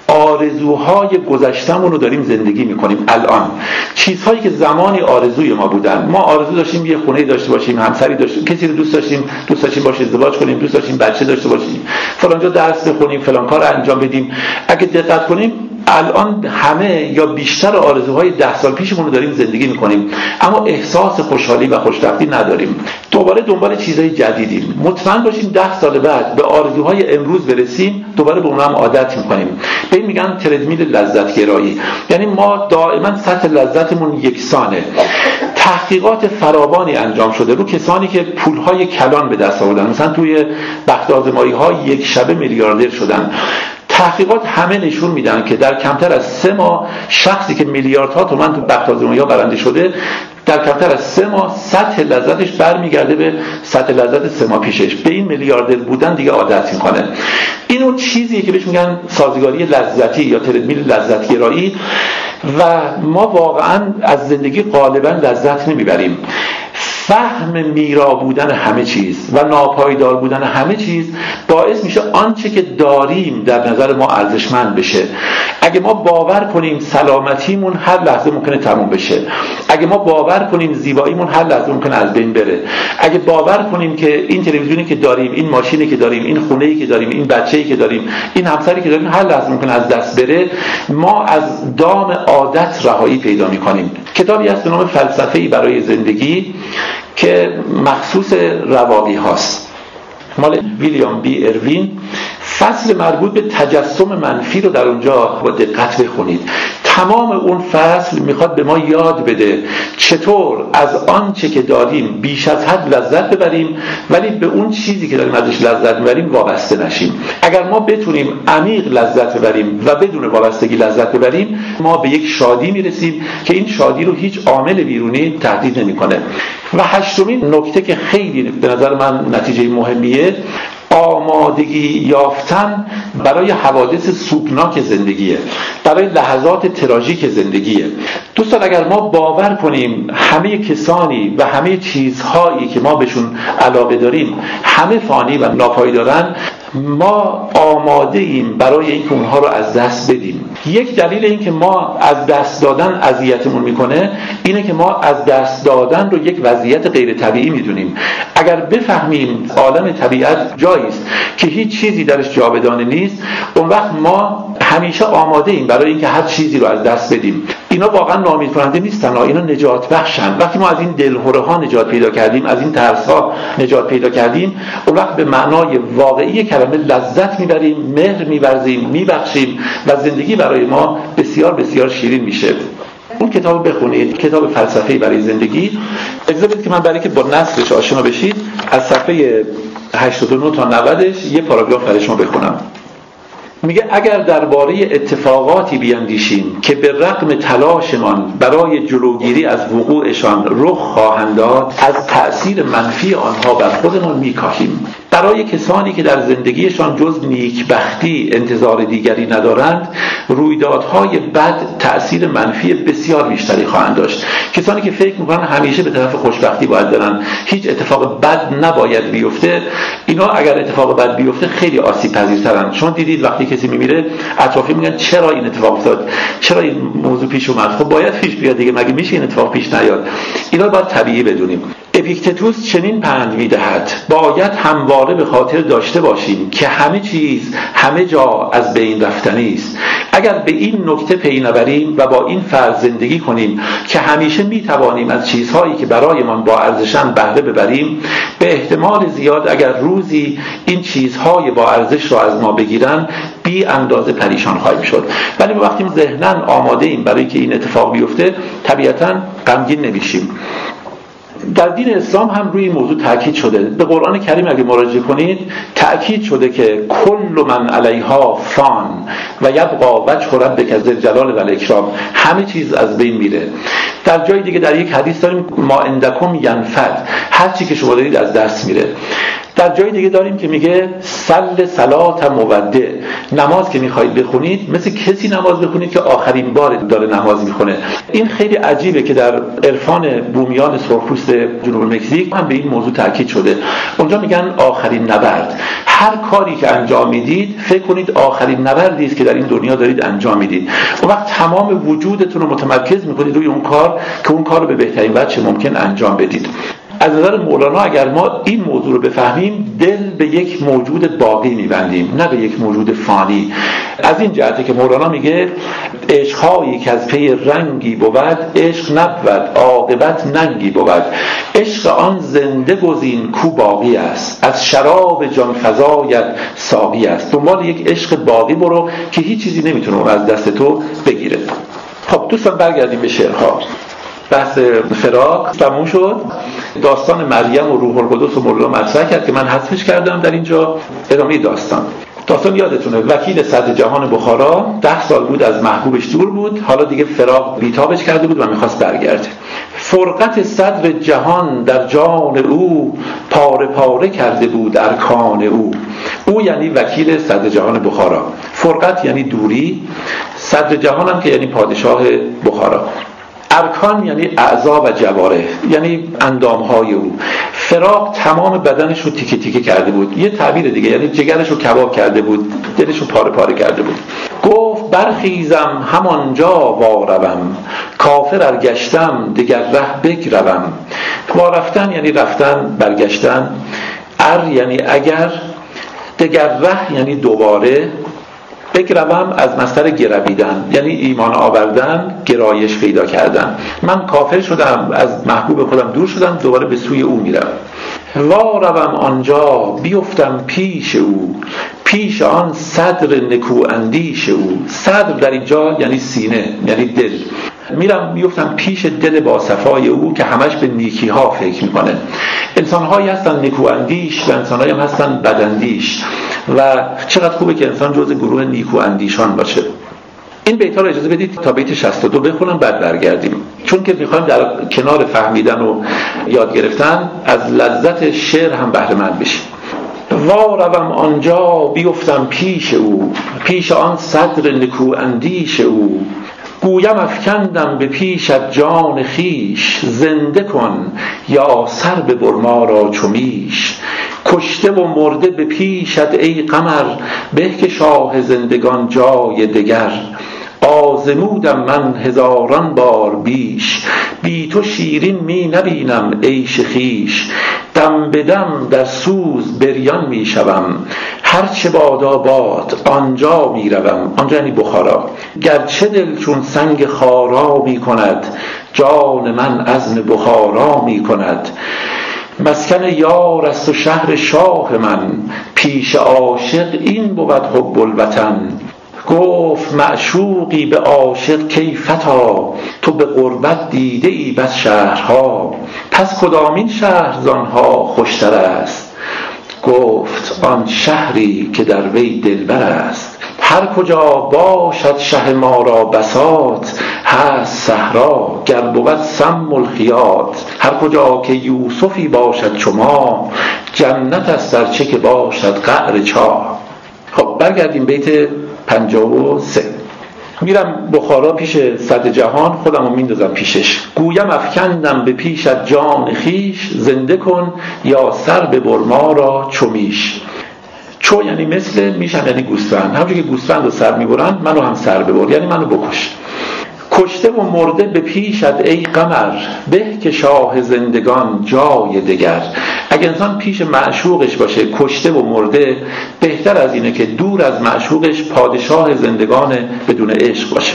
آرزوهای گذشتمون رو داریم زندگی میکنیم الان. چیزهایی که زمانی آرزوی ما بودن، ما آرزو داشتیم یه خونه داشته باشیم، همسری داشتیم، کسی رو دوست داشتیم، دوست داشتیم باشه ازدواج کنیم، دوست داشتیم بچه داشته باشیم، فلان جا درس بخونیم، فلان کار انجام بدیم. اگه دقت کنیم الان همه یا بیشتر آرزوهای ده سال پیشمون رو داریم زندگی میکنیم، اما احساس خوشحالی و خوشبختی نداریم. دوباره دنبال چیزهای جدیدیم. مطمئن باشیم ده سال بعد به آرزوهای امروز برسیم، دوباره به اونها هم عادت میکنیم. به این میگن تردمیل لذت گرایی. یعنی ما دائما سطح لذتمون یکسانه. تحقیقات فراوانی انجام شده رو کسانی که پولهای کلان به دست آوردن، مثلا توی بخت آزمایی‌ها یک شبه میلیاردر شدن. تحقیقات همه نشون میدن که در کمتر از سه ماه شخصی که میلیاردها تومان تو بخت آزمایی‌ها برنده شده، در کمتر از سه ماه سطح لذتش برمیگرده به سطح لذت سه ماه پیشش. به این میلیاردر بودن دیگه عادت میکنه. اینو چیزیه که بهش میگن سازگاری لذتی یا تردمیل لذت گرایی و ما واقعا از زندگی غالبا لذت نمیبریم. فهم میرا بودن همه چیز و ناپایدار بودن همه چیز باعث میشه آنچه که داریم در نظر ما ارزشمند بشه. اگه ما باور کنیم سلامتیمون هر لحظه ممکنه تموم بشه، اگه ما باور کنیم زیباییمون هر لحظه ممکنه از بین بره، اگه باور کنیم که این تلویزیونی که داریم، این ماشینی که داریم، این خونه‌ای که داریم، این بچه‌ای که داریم، این همسری که داریم هر لحظه ممکنه از دست بره، ما از دام عادت رهایی پیدا می‌کنیم. کتابی هست به نام فلسفه‌ای برای زندگی که مخصوص رواقی هاست، مال ویلیام بی اروین. فصل مربوط به تجسم منفی رو در اونجا با دقت بخونید. تمام اون فصل میخواد به ما یاد بده چطور از آنچه که داریم بیش از حد لذت ببریم، ولی به اون چیزی که داریم ازش لذت ببریم وابسته نشیم. اگر ما بتونیم عمیق لذت ببریم و بدون وابستگی لذت ببریم، ما به یک شادی میرسیم که این شادی رو هیچ عامل بیرونی تهدید نمیکنه. و هشتمین نکته که خیلی به نظر من نتیجه مهمیه، آمادگی یافتن برای حوادث سوگناک زندگیه، برای لحظات تراژیک زندگیه. دوستان اگر ما باور کنیم همه کسانی و همه چیزهایی که ما بهشون علاقه داریم همه فانی و ناپایدارن، ما آماده ایم برای اینکه اونها رو از دست بدیم. یک دلیل این که ما از دست دادن اذیتمون میکنه اینه که ما از دست دادن رو یک وضعیت غیر طبیعی میدونیم. اگر بفهمیم عالم طبیعت جایی است که هیچ چیزی درش جاودانه نیست، اون وقت ما همیشه آماده ایم برای اینکه هر چیزی رو از دست بدیم. اینا واقعا ناامید کننده نیستن، اینا نجات بخشن. وقتی ما از این دلهره ها نجات پیدا کردیم، از این ترس ها نجات پیدا کردیم، اون وقت به معنای واقعی کلمه لذت میبریم، مهر میورزیم، میبخشیم و زندگی برای ما بسیار بسیار شیرین میشه. اون کتاب بخونید، کتاب فلسفه‌ای برای زندگی. اجازه بدید که من برای که با نصش آشنا بشید از صفحه هشتاد و نه تا نودش یه پاراگراف برای شما بخونم. میگه اگر درباره اتفاقاتی بیاندیشیم که به رغم تلاشمان برای جلوگیری از وقوعشان رخ خواهند داد، از تأثیر منفی آنها بر خودمان میکاهیم. برای کسانی که در زندگیشان جز نیکبختی انتظار دیگری ندارند، رویدادهای بد تأثیر منفی بسیار بیشتری خواهند داشت. کسانی که فکر میکنن همیشه به طرف خوشبختی باید برن، هیچ اتفاق بد نباید بیفته، اینا اگر اتفاق بد بیفته خیلی آسیب پذیرترن. چون دیدید وقتی کسی میمیره اطرافی میگن چرا این اتفاق افتاد، چرا این موضوع پیش اومد، خب باید پیش بیاد دیگه، مگه میشه این اتفاق پیش نیاد؟ اینا باید طبیعی بدونیم. اپیکتتوس چنین پند میدهد: باید همواره به خاطر داشته باشیم که همه چیز همه جا از بین رفتنی است. اگر به این نکته پی نبریم و با این فرض زندگی کنیم که همیشه میتوانیم از چیزهایی که برایمان با ارزشند بهره ببریم، به احتمال زیاد اگر روزی این چیزهای با ارزش را از ما بگیرن بی اندازه پریشان خواهیم شد. ولی وقتی ذهناً آماده ایم برای که این اتفاق بیفته، طبیعتاً غمگین نمیشیم. در دین اسلام هم روی این موضوع تاکید شده. به قرآن کریم اگه مراجعه کنید تاکید شده که کل من علیها فان و یبقى وجه ربک ذی الجلال و الاکرام، همه چیز از بین میره. در جای دیگه در یک حدیث داریم ما عندکم ینفد، هر چی که شما دارید از دست میره. در جای دیگه داریم که میگه صل صلات مودع، نماز که میخواید بخونید مثل کسی نماز بخونید که آخرین بار داره نماز میخونه. این خیلی عجیبه که در عرفان بومیان سرخپوست جنوب مکزیک هم به این موضوع تاکید شده. اونجا میگن آخرین نبرد. هر کاری که انجام میدید فکر کنید آخرین نبردی است که در این دنیا دارید انجام میدید. اون وقت تمام وجودتون رو متمرکز میکنید روی اون کار که اون کار رو به بهترین وجه ممکن انجام بدید. از نظر مولانا اگر ما این موضوع رو بفهمیم، دل به یک موجود باقی میبندیم، نه به یک موجود فانی. از این جهته که مولانا میگه عشقهایی که از پی رنگی بود، عشق نبود عاقبت ننگی بود. عشق آن زنده گزین کو باقی است، از شراب جان فزایت ساقی است. دنبال یک عشق باقی برو که هیچ چیزی نمیتونه اون از دست تو بگیره. خب دوستان برگردیم به شعرها. بحث فراق تموم شد. داستان مریم و روح القدس و مولانا مطرح کرد که من حذفش کردم در اینجا. ادامه داستان. داستان یادتونه وکیل صدر جهان بخارا ده سال بود از محبوبش دور بود، حالا دیگه فراق بیتابش کرده بود و میخواست برگرده. فرقت صدر جهان در جان او، پاره پاره کرده بود ارکان او. او یعنی وکیل صدر جهان بخارا، فرقت یعنی دوری، صدر جهان هم که یعنی پادشاه بخارا. ارکان یعنی اعضا و جواره، یعنی اندامهای او. فراق تمام بدنش رو تیکه تیکه کرده بود. یه تعبیر دیگه یعنی جگرش رو کباب کرده بود، دلش رو پاره پاره کرده بود. گفت برخیزم همانجا واروم، کافر ار گشتم دگر ره بگروم. وارفتن یعنی رفتن، برگشتن. ار یعنی اگر، دگر ره یعنی دوباره. بگروم از مصدر گرویدن یعنی ایمان آوردن، گرایش پیدا کردن. من کافر شدم، از محبوب خودم دور شدم، دوباره به سوی او میرم. واروم آنجا بیفتم پیش او، پیش آن صدر نکو اندیش او. صدر در اینجا یعنی سینه، یعنی دل. میرم میفتم پیش دل با صفای او که همش به نیکی ها فکر میکنه. انسان هایی هستن نکو اندیش و انسان هایی هم هستن بداندیش و چقدر خوبه که انسان جزء گروه نیکو اندیشان باشه. این بیت ها رو اجازه بدید تا بیت شصت و دو بخونم بعد برگردیم، چون که میخوایم در کنار فهمیدن و یاد گرفتن از لذت شعر هم بهره مند بشیم. واروم آنجا بیفتم پیش او، پیش آن صدر نکو اندیش او. گویم افکندم به پیشت جان خیش، زنده کن یا سر ببر ما را چو میش. کشته و مرده به پیشت ای قمر، به که شاه زندگان جای دگر. آزمودم من هزاران بار بیش، بی تو شیرین می نبینم عیش خویش. دم به دم در سوز بریان می شوم، هرچه بادا باد آنجا می روم. آنجا یعنی بخارا. گرچه دل چون سنگ خارا می کند، جان من عزم بخارا می کند. مسکن یار است و شهر شاه من، پیش عاشق این بود حب الوطن. گفت معشوقی به عاشق کی فتا، تو به غربت دیده ای بس شهرها. پس کدامین شهر زانها خوشتر است، گفت آن شهری که در وی دلبر است. هر کجا باشد شه ما را بساط، هست صحرا گر بود سم الخیاط. هر کجا که یوسفی باشد چو ما، جنت است ار چه که باشد قعر چاه. خب برگردیم بیت پنجاه و سه. میرم بخارا پیش صدر جهان، خودمو میندازم پیشش. گویم افکندم به پیشت جان خیش، زنده کن یا سر ببر ما را چو میش. چو یعنی مثل، میشم یعنی گوسفند. همونجور که گوسفند رو سر میبرن، منو هم سر ببر، یعنی منو بکش. کشته و مرده به پیشت ای قمر، به که شاه زندگان جای دگر. اگه انسان پیش معشوقش باشه کشته و مرده، بهتر از اینه که دور از معشوقش پادشاه زندگان بدون عشق باشه.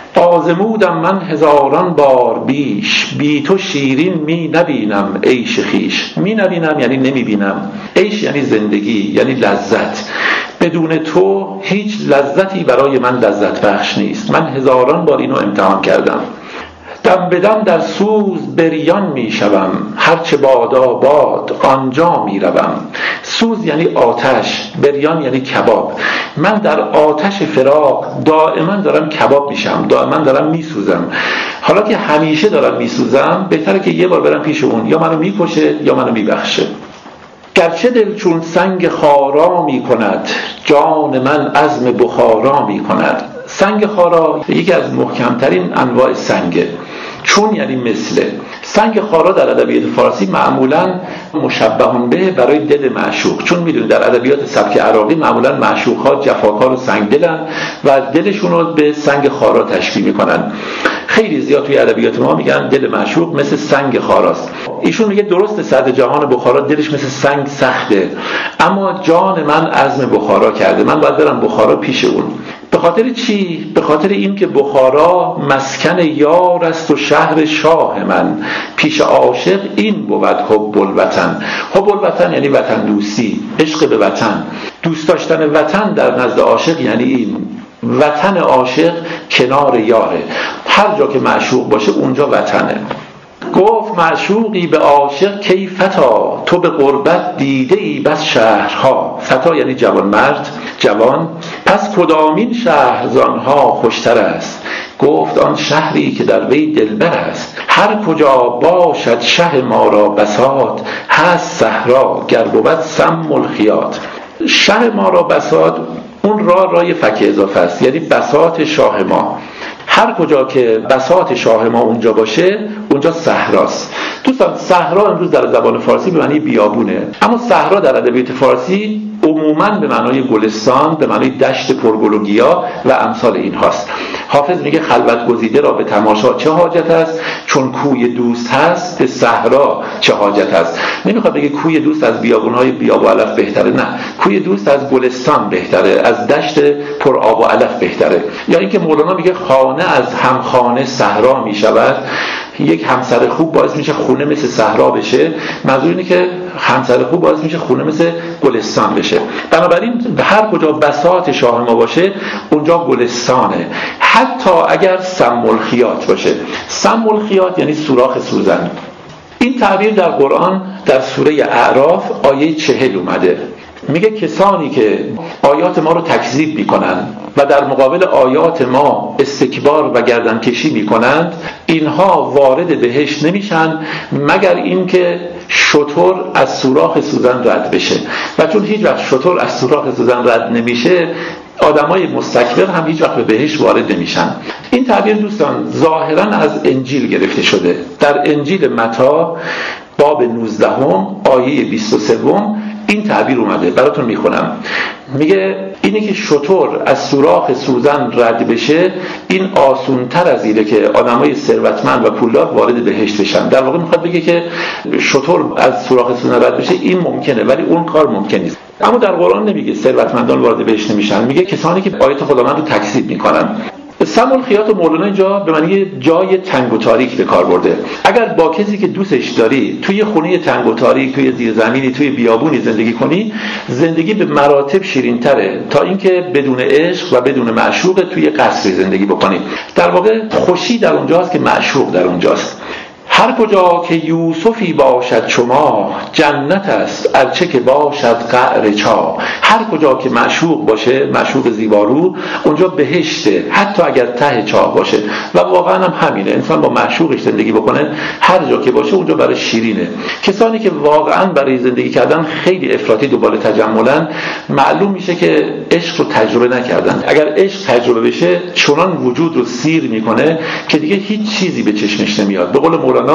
آزمودم من هزاران بار بیش، بی تو شیرین می نبینم عیش خویش. می نبینم یعنی نمی بینم، عیش یعنی زندگی، یعنی لذت. بدون تو هیچ لذتی برای من لذت بخش نیست. من هزاران بار اینو امتحان کردم. دم به دم در سوز بریان می شوم، هرچه بادا باد آنجا می روم. سوز یعنی آتش، بریان یعنی کباب. من در آتش فراق دائما دارم کباب میشم، دائما دارم میسوزم. حالا که همیشه دارم میسوزم، بهتره که یه بار برم پیش اون، یا منو میکشه یا منو میبخشه. گرچه دل چون سنگ خارا می کند، جان من عزم بخارا می کند. سنگ خارا یکی از محکمترین انواع سنگه. چون یعنی مثل. سنگ خارا در ادبیات فارسی معمولا مشبه به برای دل معشوق، چون میدونید در ادبیات سبک عراقی معمولا معشوق‌ها جفاکار و سنگ دلن و دلشون رو به سنگ خارا تشبیه میکنن. خیلی زیاد توی ادبیات ما میگن دل معشوق مثل سنگ خاراست. ایشون میگه درست صدر جهان بخارا دلش مثل سنگ سخته، اما جان من عزم بخارا کرده، من باید برم بخارا پیش اون. به خاطر چی؟ به خاطر این که بخارا مسکن یار است و شهر شاه من، پیش عاشق این بود حب الوطن. حب الوطن یعنی وطن دوستی، عشق به وطن. دوست داشتن وطن در نزد عاشق یعنی این. وطن عاشق کنار یاره، هر جا که معشوق باشه اونجا وطنه. گفت معشوقی به عاشق کی فتا، تو به غربت دیده ای بس شهرها. فتا یعنی جوان مرد، جوان. پس کدامین شهر زانها خوشتر است، گفت آن شهری که در وی دلبر است. هر کجا باشد شه ما را بساط، هست صحرا گر بود سم الخیاط. شه ما را بساط، اون را رای فک اضافه است، یعنی بساط شاه ما. هر کجا که بساط شاه ما اونجا باشه اونجا صحراست. دوستان صحرا امروز در زبان فارسی به معنی بیابونه، اما صحرا در ادبیات فارسی عموماً به معنای گلستان، به معنای دشت پرگل و گیا و امثال این هاست. حافظ میگه خلوت گزیده را به تماشا چه حاجت است، چون کوی دوست هست به صحرا چه حاجت است. نمیخواد بگه کوی دوست از بیابونهای بیاب و علف بهتره، نه، کوی دوست از گلستان بهتره، از دشت پر آب و علف بهتره. یا اینکه مولانا میگه خانه از همخانه صحرا میشود. یک همسر خوب باعث میشه خونه مثل صحرا بشه، منظور اینه که همسر خوب باعث میشه خونه مثل گلستان بشه. بنابراین هر کجا بساط شاه ما باشه اونجا گلستانه، حتی اگر سم الخیاط باشه. سم الخیاط یعنی سوراخ سوزن. این تعبیر در قرآن در سوره اعراف آیه چهل اومده. میگه کسانی که آیات ما رو تکذیب میکنن و در مقابل آیات ما استکبار و گردنکشی میکنند، اینها وارد بهشت نمیشن مگر اینکه شتر از سوراخ سوزن رد بشه. و چون هیچ وقت شتر از سوراخ سوزن رد نمیشه، آدمای مستکبر هم هیچ وقت به بهشت وارد نمیشن. این تعبیر دوستان ظاهرا از انجیل گرفته شده. در انجیل متی باب نوزدهم آیه بیست و سه این تعبیر اومده، براتون میخونم. میگه اینه که شتر از سوراخ سوزن رد بشه، این آسونتر از اینه که آدمای ثروتمند و پولدار وارد بهشت بشن. در واقع میخواد بگه که شتر از سوراخ سوزن رد بشه این ممکنه، ولی اون کار ممکن نیست. اما در قرآن نمیگه ثروتمندان وارد بهشت نمیشن، میگه کسانی که آیات خداوند رو تکذیب میکنن. سمول خیاط مولانا اینجا به معنی جای تنگ و تاریک به کار برده. اگر با کسی که دوستش داری توی خونه تنگ و تاریک، توی زیرزمینی، توی بیابونی زندگی کنی، زندگی به مراتب شیرین‌تره تا اینکه بدون عشق و بدون معشوق توی قصری زندگی بکنی. در واقع خوشی در اونجاست که معشوق در اونجاست. هر کجا که یوسفی باشد شما، جنت است ارچه که باشد قعر چاه. هر کجا که معشوق باشه، معشوق زیبارو، اونجا بهشته، حتی اگر ته چاه باشه. و واقعا هم همینه، انسان با معشوقش زندگی بکنه هر جا که باشه اونجا برای شیرینه. کسانی که واقعا برای زندگی کردن خیلی افراطی دنبال تجملن، معلوم میشه که عشق رو تجربه نکردن. اگر عشق تجربه بشه چنان وجود رو سیر میکنه که دیگه هیچ چیزی به چشمش نمیاد. به قول مولانا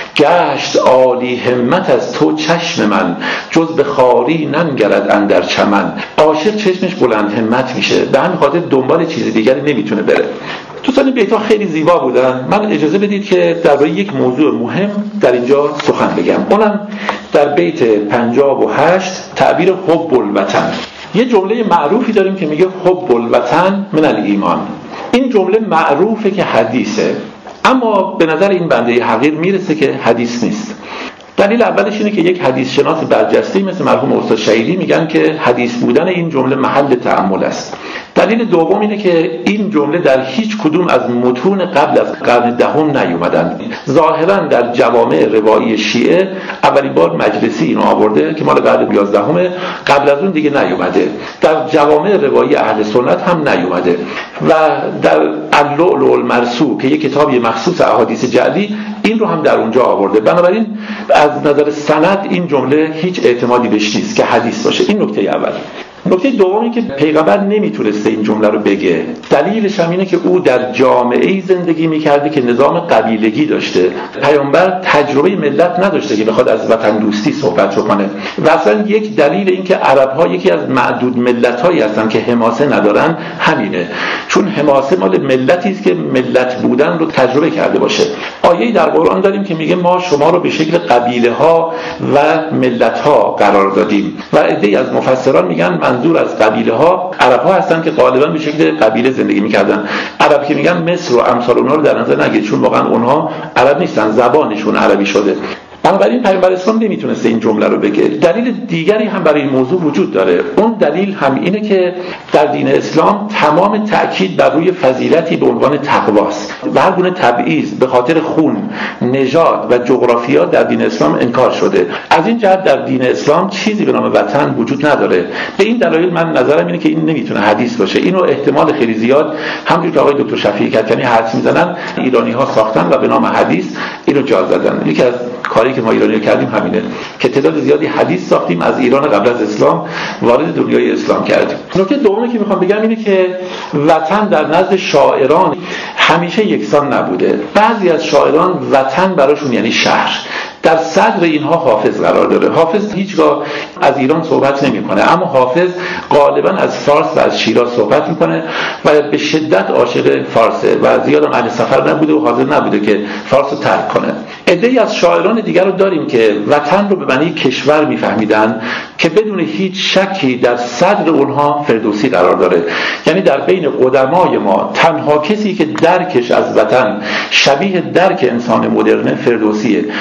گشت عالی همت از تو چشم من، جز به خاری ننگرد اندر چمن. عاشق چشمش بلند همت میشه، به همین خاطر دنبال چیز دیگری نمیتونه بره. دوستان بیت‌ها خیلی زیبا بودن. من اجازه بدید که درباره یک موضوع مهم در اینجا سخن بگم. اونم در بیت پنجاه و هشت تعبیر حب الوطن. یه جمله معروفی داریم که میگه حب الوطن من الایمان. این جمله معروفه که حدیثه، اما به نظر این بنده حقیر میرسه که حدیث نیست. دلیل اولش اینه که یک حدیث شناس برجسته مثل مرحوم استاد شهیدی میگن که حدیث بودن این جمله محل تأمل است. دلیل دوم اینه که این جمله در هیچ کدوم از متون قبل از قرن دهم نیومدن. ظاهرا در جوامع روایی شیعه اولین بار مجلسی اینو آورده که مال قرن یازدهم، قبل از اون دیگه نیومده. در جوامع روایی اهل سنت هم نیومده. و در اللؤلؤ المرصوع که یک کتابی مخصوص احادیث جعلی، این رو هم در اونجا آورده. بنابراین از نظر سند این جمله هیچ اعتمادی بهش نیست که حدیث باشه. این نکته اول. نکته دومی که پیغمبر نمیتونسته این جمله رو بگه، دلیلش هم اینه که او در جامعه‌ای زندگی میکرده که نظام قبیلگی داشته. پیامبر تجربه ملت نداشته که بخواد از وطن دوستی صحبت کنه. و اصلا یک دلیل این که عرب‌ها یکی از معدود ملت‌هایی هستن که حماسه ندارن همینه، چون حماسه مال ملتی است که ملت بودن رو تجربه کرده باشه. آیه‌ای در قرآن داریم که میگه ما شما رو به شکل قبیله‌ها و ملت‌ها قرار دادیم. و عده‌ای از مفسران میگن منظور از قبیله ها عرب ها هستن که غالبا به شکل قبیله زندگی میکردن. عرب که میگن مصر و امثال اونها رو در نظر نگیرید، چون واقعا اونها عرب نیستن، زبانشون عربی شده. بنابراین پیامبر اسلام نمیتونسته این جمله رو بگه. دلیل دیگری هم برای این موضوع وجود داره. اون دلیل هم اینه که در دین اسلام تمام تأکید بر روی فضیلتی به عنوان تقواست و هر گونه تبعیض به خاطر خون، نژاد و جغرافیا در دین اسلام انکار شده. از این جهت در دین اسلام چیزی به نام وطن وجود نداره. به این دلایل من نظرم اینه که این نمیتونه حدیث باشه. اینو احتمال خیلی زیاد همونجوری که آقای دکتر شفیعی کدکنی حدس میزنن ایرانی‌ها ساختن و به نام حدیث اینو جا دادن. یکی از کاری که ما ایرانی کردیم همینه که تعداد زیادی حدیث ساختیم از ایران قبل از اسلام وارد دنیای اسلام کردیم. نکته دومی که میخوام بگم اینه که وطن در نزد شاعران همیشه یکسان نبوده. بعضی از شاعران وطن براشون یعنی شهر. در صدر اینها حافظ قرار داره. حافظ هیچگاه از ایران صحبت نمیکنه، اما حافظ غالبا از فارس و از شیراز صحبت میکنه و به شدت عاشق فارسه و زیاد هم اهل سفر نبوده و حاضر نبوده که فارس رو ترک کنه. عده‌ای از شاعران دیگر رو داریم که وطن رو به معنی کشور میفهمیدن که بدون هیچ شکی در صدر اونها فردوسی قرار داره. یعنی در بین قدمای ما تنها کسی که درکش از وطن شبیه درک انسان مدرن فردوسیه. او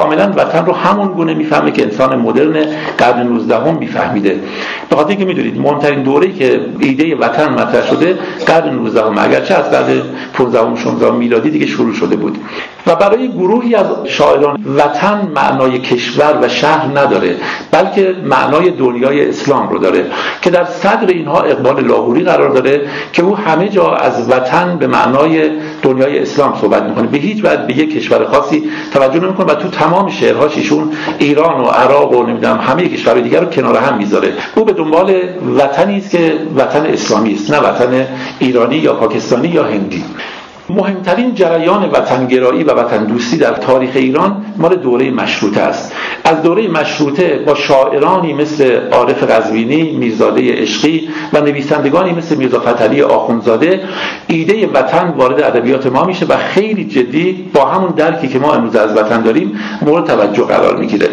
کاملا وطن رو همون گونه میفهمه که انسان مدرن قرن نوزدهم میفهمیده. به خاطر اینکه میدونید مهمترین دوره‌ای که ایده وطن مطرح شده قرن نوزدهم، اگرچه از قرن پانزدهم شانزدهم میلادی دیگه شروع شده بود. و برای گروهی از شاعران وطن معنای کشور و شهر نداره، بلکه معنای دنیای اسلام رو داره که در صدر اینها اقبال لاهوری قرار داره که او همه جا از وطن به معنای دنیای اسلام صحبت میکنه، به هیچ وجه به یک کشور خاصی توجه نمیکنه و تو تمام شعرهاش ایشون ایران و عراق و نمیدونم همه کشورهای دیگر رو کنار هم میذاره. او به دنبال وطنی است که وطن اسلامی است، نه وطن ایرانی یا پاکستانی یا هندی. مهمترین جریان وطنگرایی و وطن دوستی در تاریخ ایران مال دوره مشروطه است. از دوره مشروطه با شاعرانی مثل عارف قزوینی، میرزاده عشقی و نویسندگانی مثل میرزا فتحعلی آخوندزاده ایده وطن وارد ادبیات ما میشه و خیلی جدی با همون درکی که ما امروز از وطن داریم مورد توجه قرار میگیره.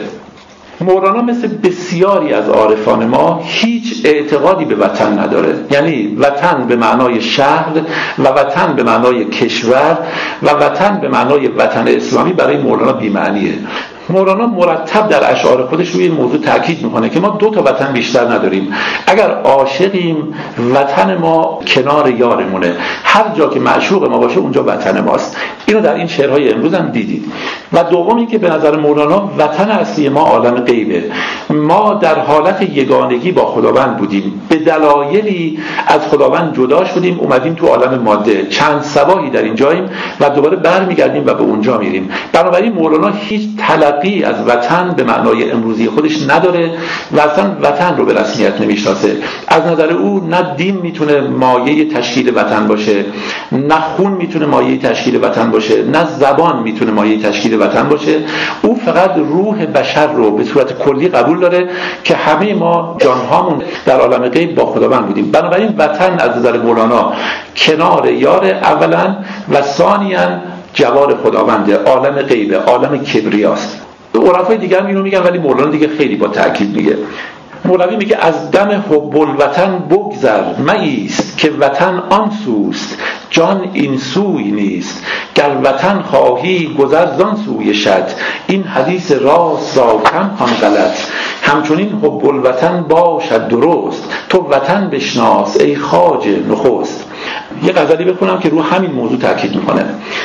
مولانا مثل بسیاری از عارفان ما هیچ اعتقادی به وطن نداره، یعنی وطن به معنای شهر و وطن به معنای کشور و وطن به معنای وطن اسلامی برای مولانا بی‌معنیه. مولانا مرتب در اشعار خودش روی این موضوع تاکید میکنه که ما دو تا وطن بیشتر نداریم. اگر عاشقیم وطن ما کنار یارمونه، هر جا که معشوق ما باشه اونجا وطن ماست. اینو در این شعرهای امروز هم دیدید. و دومی که به نظر مولانا وطن اصلی ما عالم غیبه. ما در حالت یگانگی با خداوند بودیم، به دلایلی از خداوند جدا شدیم، اومدیم تو عالم ماده، چند صباحی در اینجاییم و دوباره برمیگردیم و به اونجا میریم. بنابراین مولانا هیچ تلقی از وطن به معنای امروزی خودش نداره و اصلا وطن رو به رسمیت نمیشناسه. از نظر او نه دین میتونه مایه تشکیل وطن باشه، نه خون میتونه مایه تشکیل وطن باشه، نه زبان میتونه مایه تشکیل وطن باشه. او فقط روح بشر رو به صورت کلی قبول داره که همه ما جانهامون در عالم غیب با خداوند بودیم. بنابراین وطن از نظر مولانا کنار یار اولا و ثانیاً جوار خداونده، عالم غیبه، عالم کبریاست. عرفای دیگه هم اینو میگن ولی مولانا دیگه خیلی با تأکید میگه. مولوی میگه از دم حب الوطن بگذر مایست که وطن آن سوست، جان این سوی نیست، گر وطن خواهی گذر زان سوی شد، این حدیث راست را کم کن غلط، همچنین حب الوطن باشد درست، تو وطن بشناس ای خواجه نخست. یه غزلی بخونم که رو همین موضوع تاکید میکنه.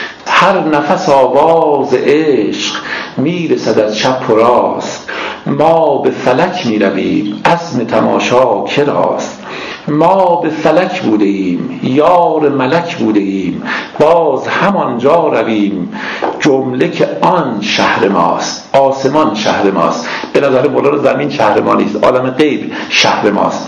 هر نفس آواز عشق میرسد از چپ و راست، ما به فلک میرویم عزم تماشا کراست، ما به فلک بوده ایم یار ملک بوده ایم، باز همانجا رویم جمله که آن شهر ماست. آسمان شهر ماست، به نظر مولانا زمین شهر ما نیست، عالم غیب شهر ماست.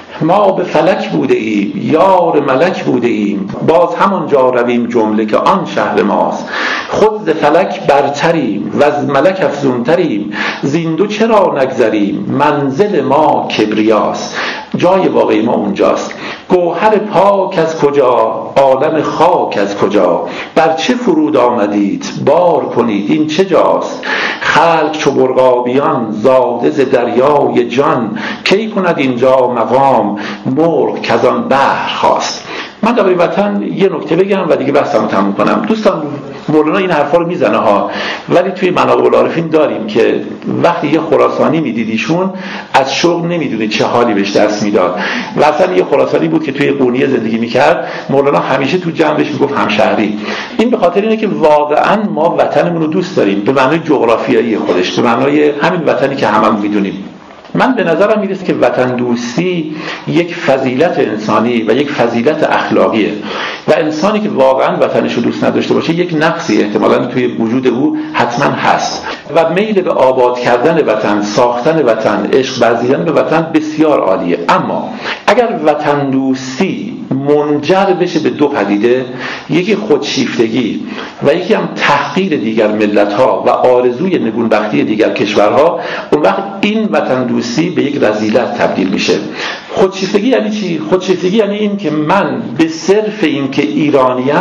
ما به فلک بوده ایم یار ملک بوده ایم، باز همانجا رویم جمله که آن شهر ماست. خود ز فلک برتریم و از ملک افزونتریم، زیندو چرا نگذریم منزل ما کبریاست. جای واقعی ما اونجاست. گوهر پاک از کجا عالم خاک از کجا، بر چه فرود آمدید بار کنید این چه جاست. خلق چو مرغابیان زاده ز دریای جان، کی کند اینجا مقام مرغ کزان بحر خواست. من درباره وطن یه نکته بگم و دیگه بحثمو تموم کنم. دوستان مولانا این حرفا رو میزنه ها، ولی توی مناقب العارفین داریم که وقتی یه خراسانی میدیدیشون از شوق نمیدونی چه حالی بهش دست میداد. و اصلا یه خراسانی بود که توی قونیه زندگی میکرد، مولانا همیشه تو جنبش میگفت همشهری. این به خاطر اینه که واقعا ما وطنمون رو دوست داریم به معنای جغرافیایی خودش، به معنای همین وطنی که هممون میدونیم. من به نظرم میرسه که وطن دوستی یک فضیلت انسانی و یک فضیلت اخلاقیه و انسانی که واقعا وطنش رو دوست نداشته باشه یک نقصی احتمالاً توی وجود او حتما هست و میل به آباد کردن وطن، ساختن وطن، عشق ورزیدن به وطن بسیار عالیه. اما اگر وطن دوستی منجر بشه به دو پدیده، یکی خودشیفتگی و یکی هم تحقیر دیگر ملت‌ها و آرزوی نگونبختی دیگر کشورها، اون وقت این وطن دوستی به یک رذیلت تبدیل میشه. خودشیفتگی یعنی چی؟ خودشیفتگی یعنی این که من به صرف این که ایرانیم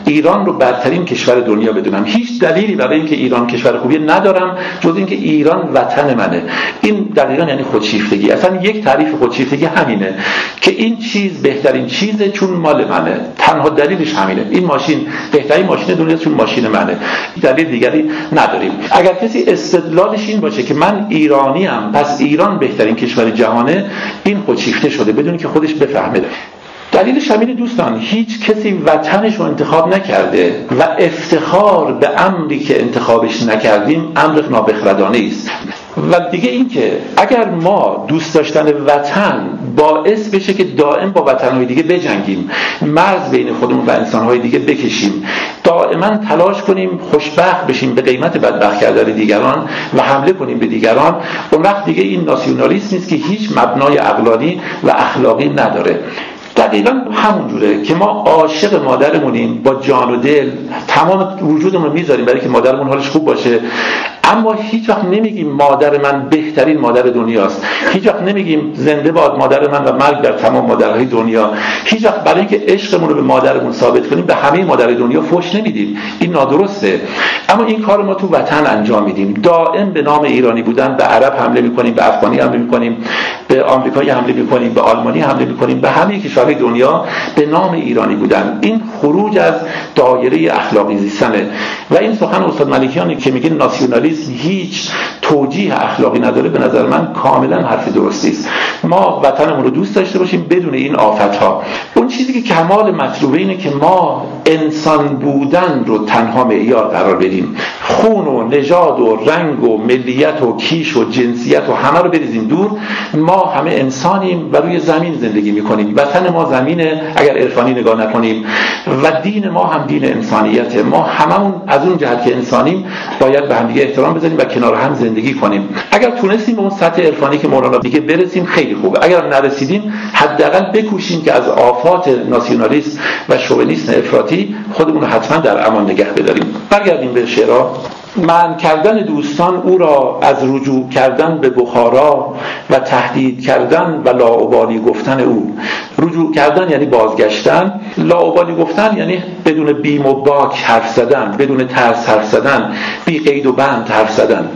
ایران رو برترین کشور دنیا بدونم. هیچ دلیلی برای اینکه ایران کشور خوبی ندارم جز اینکه ایران وطن منه. این دقیقاً یعنی خودشیفتگی. اصلا یک تعریف خودشیفتگی همینه که این چیز بهترین چیزه چون مال منه. تنها دلیلش همینه. این ماشین بهترین ماشین دنیاست چون ماشین منه. دلیل دیگری نداریم. اگر کسی استدلالش این باشه که من ایرانی ام پس ایران بهترین کشور جهانه، این خودشیفته شده بدون که خودش بفهمه. دلیلش همین دوستان، هیچ کسی وطنش رو انتخاب نکرده و افتخار به امری که انتخابش نکردیم امر نابخردانه است. و دیگه این که اگر ما دوست داشتن وطن باعث بشه که دائم با وطنهای دیگه بجنگیم، مرز بین خودمون و انسانهای دیگه بکشیم، دائما تلاش کنیم خوشبخت بشیم به قیمت بدبخت کردن دیگران و حمله کنیم به دیگران، اون وقت دیگه این ناسیونالیسم نیست که هیچ مبنای عقلانی و اخلاقی نداره. دقیقا همون جوره که ما عاشق مادرمونیم، با جان و دل تمام وجودمون رو میذاریم برای که مادرمون حالش خوب باشه، اما هیچ وقت نمیگیم مادر من بهترین مادر دنیاست. هیچ وقت نمیگیم زنده باد مادر من و مرگ بر تمام مادرهای دنیا. هیچ وقت برای اینکه عشقمون رو به مادرمون ثابت کنیم به همه مادر دنیا فحش نمیدیم. این نادرسته. اما این کار ما تو وطن انجام میدیم. دائم به نام ایرانی بودن به عرب حمله میکنیم، به افغانی حمله میکنیم، به آمریکایی حمله میکنیم، به آلمانی حمله میکنیم، به همه کشورهای دنیا به نام ایرانی بودن. این خروج از دایره اخلاقی زیستنه. و این سخن استاد ملکیانی که میگه ناسیونالیسم هیچ توجیه اخلاقی نداره، به نظر من کاملا حرف درستی است. ما وطنمون رو دوست داشته باشیم بدون این آفت‌ها. اون چیزی که کمال مطلوبه اینه که ما انسان بودن رو تنها معیار قرار بدیم. خون و نژاد و رنگ و ملیت و کیش و جنسیت و همه رو بریزیم دور. ما همه انسانیم و روی زمین زندگی میکنیم. وطن ما زمینه اگر عرفانی نگاه نکنیم و دین ما هم دین انسانیته. ما هممون از اون جهت که انسانیم باید به هم دیگه احترام بذاریم و کنار هم زندگی کنیم. اگر تونستیم به اون سطح عرفانی که مولانا دیگه برسیم خیلی خوبه. اگر نرسیدیم حداقل بکوشیم که از آفات ناسیونالیسم و شوونیسم افراطی خودمون رو حتما در امان نگه بداریم. برگردیم به شعرها. منع کردن دوستان او را از رجوع کردن به بخارا و تهدید کردن و لاابالی گفتن او. رجوع کردن یعنی بازگشتن، لاابالی گفتن یعنی بدون بیم و باک حرف زدن، بدون ترس حرف زدن، بی قید و بند حرف زدن.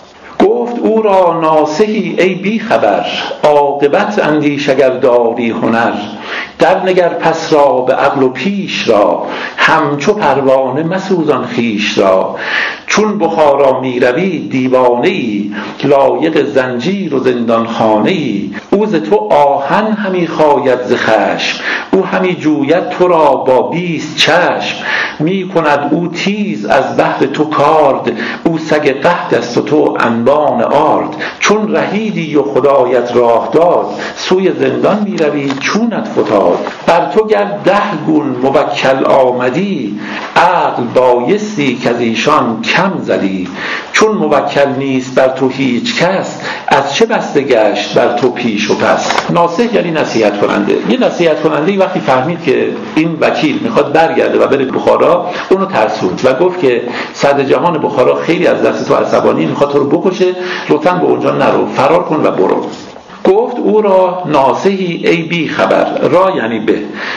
گفت او را ناصحی ای بی خبر، عاقبت اندیش اگر داری هنر. در نگر پس را به عقل و پیش را، همچو پروانه مسوزان خیش را. چون بخارا می روی دیوانه‌ای، لایق زنجیر و زندان خانه‌ای. او ز تو آهن همی خاید ز خشم، او همی جوید تو را با بیست چشم. می کند او تیز از بحر تو کارد، او سگ قحط است و تو انبان آرد. چون رهیدی و خدایت راه داد، سوی زندان می روی چونت فتاد. بر تو گر ده گون موکل آمدی، عقل بایستی که از ایشان کم زدی. چون موکل نیست بر تو هیچ کس، از چه بسته گشت بر تو پیش و پس. ناصح یعنی نصیحت کننده. یه نصیحت کننده وقتی فهمید که این وکیل میخواد برگرده و بره بخارا، اونو ترسوند و گفت که صدر جهان بخارا خیلی از دست تو عصبانی، میخواد تو رو بکشه، لطفاً به اونجا نرو، فرار کن و برو. گفت او را ناصحی ای بی خبر، را یعنی به.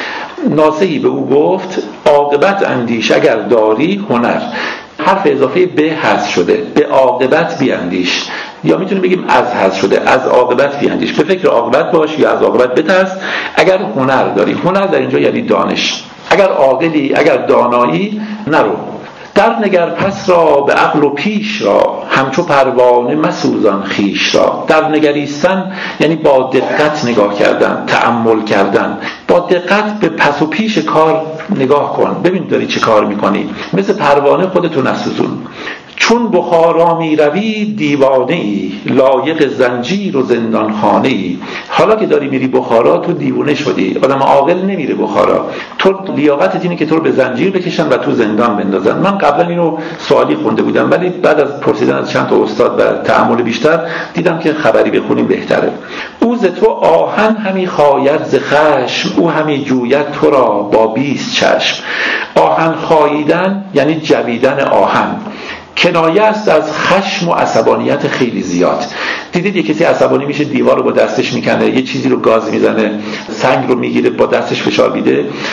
ناصحی به او گفت عاقبت اندیش اگر داری هنر. حرف اضافه به حذف شده، به عاقبت بیاندیش، یا میتونیم بگیم از حذف شده، از عاقبت بیاندیش. به فکر عاقبت باش یا از عاقبت بترس. اگر هنر داری، هنر در اینجا یعنی دانش. اگر عاقلی، اگر دانایی، نرو. در نگر پس را به عقل و پیش را، همچو پروانه مسوزان خیش را. در نگریستن یعنی با دقت نگاه کردن، تأمل کردن. با دقت به پس و پیش کار نگاه کن، ببین داری چه کار میکنی. مثل پروانه خودتو نسوزون. چون بخارا می روی دیوانه ای، لایق زنجیر و زندان خانه ای. حالا که داری میری بخارا تو دیوانه شدی. آدم عاقل نمیره بخارا. تو لیاقتت اینه که تو رو به زنجیر بکشن و تو زندان بندازن. من قبلا اینو سوالی خونده بودم ولی بعد از پرسیدن از چند تا استاد و تأمل بیشتر دیدم که خبری بخونیم بهتره. او ز تو آهن همی خاید ز خشم، او همی جوید تو را با بیست چشم. آهن خاییدن یعنی جویدن آهن، کنایه است از خشم و عصبانیت خیلی زیاد. دیدید یه کسی عصبانی میشه دیوار رو با دستش میکنه، یه چیزی رو گاز میزنه، سنگ رو میگیره با دستش فشار میده.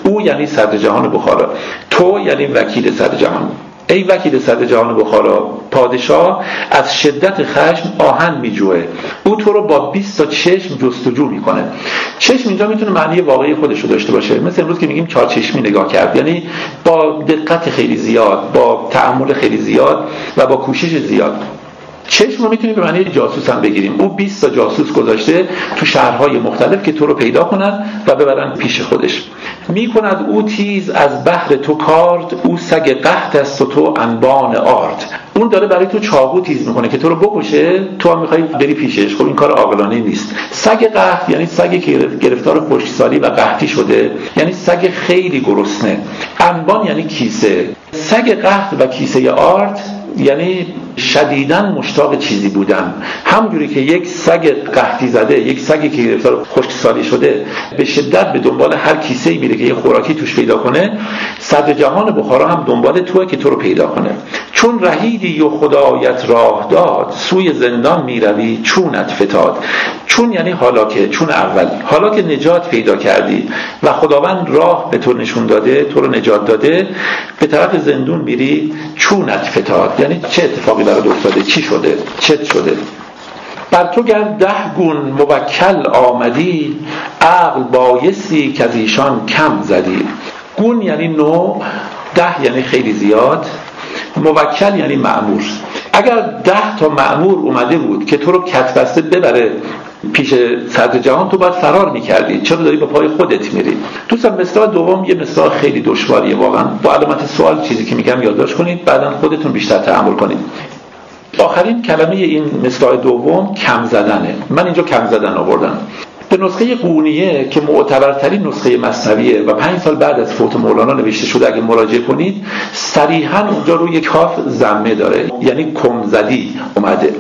او یعنی صدر جهان بخارا، تو یعنی وکیل صدر جهان. ای وکیل صدر جهان بخارا، پادشاه از شدت خشم آهن میجوه، او تو رو با بیست تا چشم جستجو میکنه. چشم اینجا میتونه معنی واقعی خودش رو داشته باشه، مثل امروز که میگیم چارچشمی نگاه کرد، یعنی با دقت خیلی زیاد، با تأمل خیلی زیاد و با کوشش زیاد. چشم رو میتونیم به معنی جاسوس هم بگیریم. او بیست تا جاسوس گذاشته تو شهرهای مختلف که تو رو پیدا کنن و ببرن پیش خودش. میکند او تیز از بحر تو کارد، او سگ قحط است و تو انبان آرد. اون داره برای تو چاقو تیز میکنه که تو رو بکشه، تو هم میخوای بری پیشش. خب این کار عاقلانه نیست. سگ قحط یعنی سگی که گرفتار خشکسالی و قحطی شده، یعنی سگ خیلی گرسنه. انبان یعنی کیسه. سگ قحط و کیسه آرد یعنی شدیداً مشتاق چیزی بودن. همونجوری که یک سگ قحطی زده، یک سگی که گرفتار خشکسالی شده به شدت به دنبال هر کیسه‌ای میره که یه خوراکی توش پیدا کنه، صدر جهان بخارا هم دنبال توئه که تو رو پیدا کنه. چون رهیدی و خدایت راه داد، سوی زندان میروی چونت فتاد. چون یعنی حالا که، چون اول حالا که نجات پیدا کردی و خداوند راه به تو نشون داده، تو رو نجات داده، به طرف زندون میری چونت فتاد، یعنی چه اتفاقی برات افتاده، چی شده، چه شده. بر تو گر ده گون موکل آمدی، عقل بایستی که از ایشان کم زدی. گون یعنی نوع، ده یعنی خیلی زیاد، موکل یعنی مأمور. اگر ده تا مأمور اومده بود که تو رو کتبسته ببره پیش صدر جهان، تو باید فرار میکردی. چرا داری به پای خودت میری؟ دوستان مصرع دوم یه مصرع خیلی دشواریه واقعا. با علامت سوال چیزی که میگم یادداشت کنید، بعداً خودتون بیشتر تأمل کنید. آخرین کلمه این مصرع دوم کم زدنه. من اینجا کم زدن آوردم. به نسخه قونیه که معتبرترین نسخه مثنویه و پنج سال بعد از فوت مولانا نوشته شده، اگه مراجعه کنید صریحاً اونجا روی کاف ضمه داره، یعنی کمزدی اومده.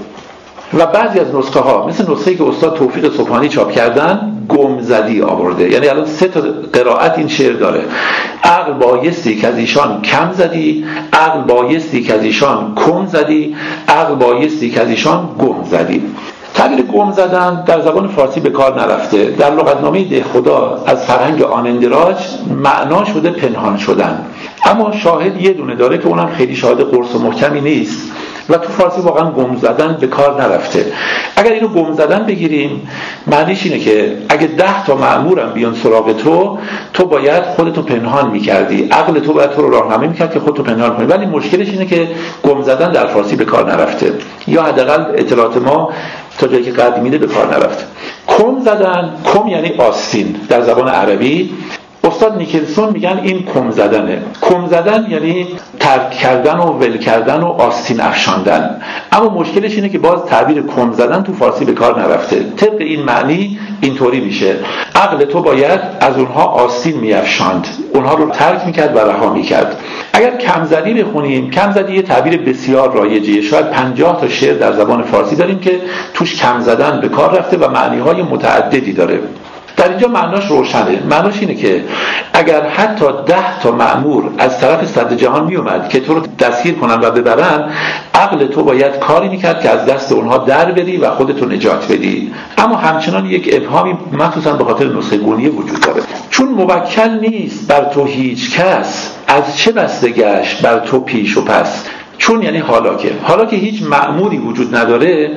و بعضی از نسخه ها مثل نسخه‌ای که استاد توفیق سبحانی چاپ کردن گمزدی آورده. یعنی الان سه تا قرائت این شعر داره: عقل بایستی که از ایشان کم زدی، عقل بایستی که از ایشان کم زدی، عقل بایستی که از ایشان گم زدی. تعبیر گم زدن در زبان فارسی به کار نرفته. در لغتنامه دهخدا از فرهنگ آنندراج معنا شده پنهان شدن، اما شاهد یه دونه داره که اونم خیلی شاهد قرص و محکمی نیست و تو فارسی واقعا گم زدن به کار نرفته. اگر اینو گم زدن بگیریم، معنیش اینه که اگه ده تا مأمورم بیان سراغ تو، تو باید خودتو پنهان میکردی، عقل تو باید تو رو راهنمایی میکرد که خودتو پنهان کنی. ولی مشکلش اینه که گم زدن در فارسی به کار نرفته، یا حداقل اطلاعات ما تا جایی که قدر میده به کار نرفته. کم زدن، کم یعنی آستین در زبان عربی. استاد نیکلسون میگن این کم زدنه. کم زدن یعنی ترک کردن و ول کردن و آستین افشاندن. اما مشکلش اینه که باز تعبیر کم زدن تو فارسی به کار نرفته. طبق این معنی اینطوری میشه: عقل تو باید از اونها آستین میافشاند، اونها رو ترک میکرد و رها میکرد. اگر کمزدی بخونیم، کمزدی یه تعبیر بسیار رایجیه. شاید پنجاه تا شعر در زبان فارسی داریم که توش کم زدن به کار رفته و معنی‌های متعددی داره. در اینجا معناش روشنه. معناش اینه که اگر حتی ده تا مأمور از طرف صدر جهان می اومد که تو رو دستگیر کنن و ببرن، عقل تو باید کاری میکرد که از دست اونها در بری و خودتو نجات بدی. اما همچنان یک ابهامی مخصوصا به خاطر نسخه گونیه وجود داره. چون موکل نیست بر تو هیچ کس، از چه بسته گشت بر تو پیش و پس. چون یعنی حالا که، حالا که هیچ مأموری وجود نداره،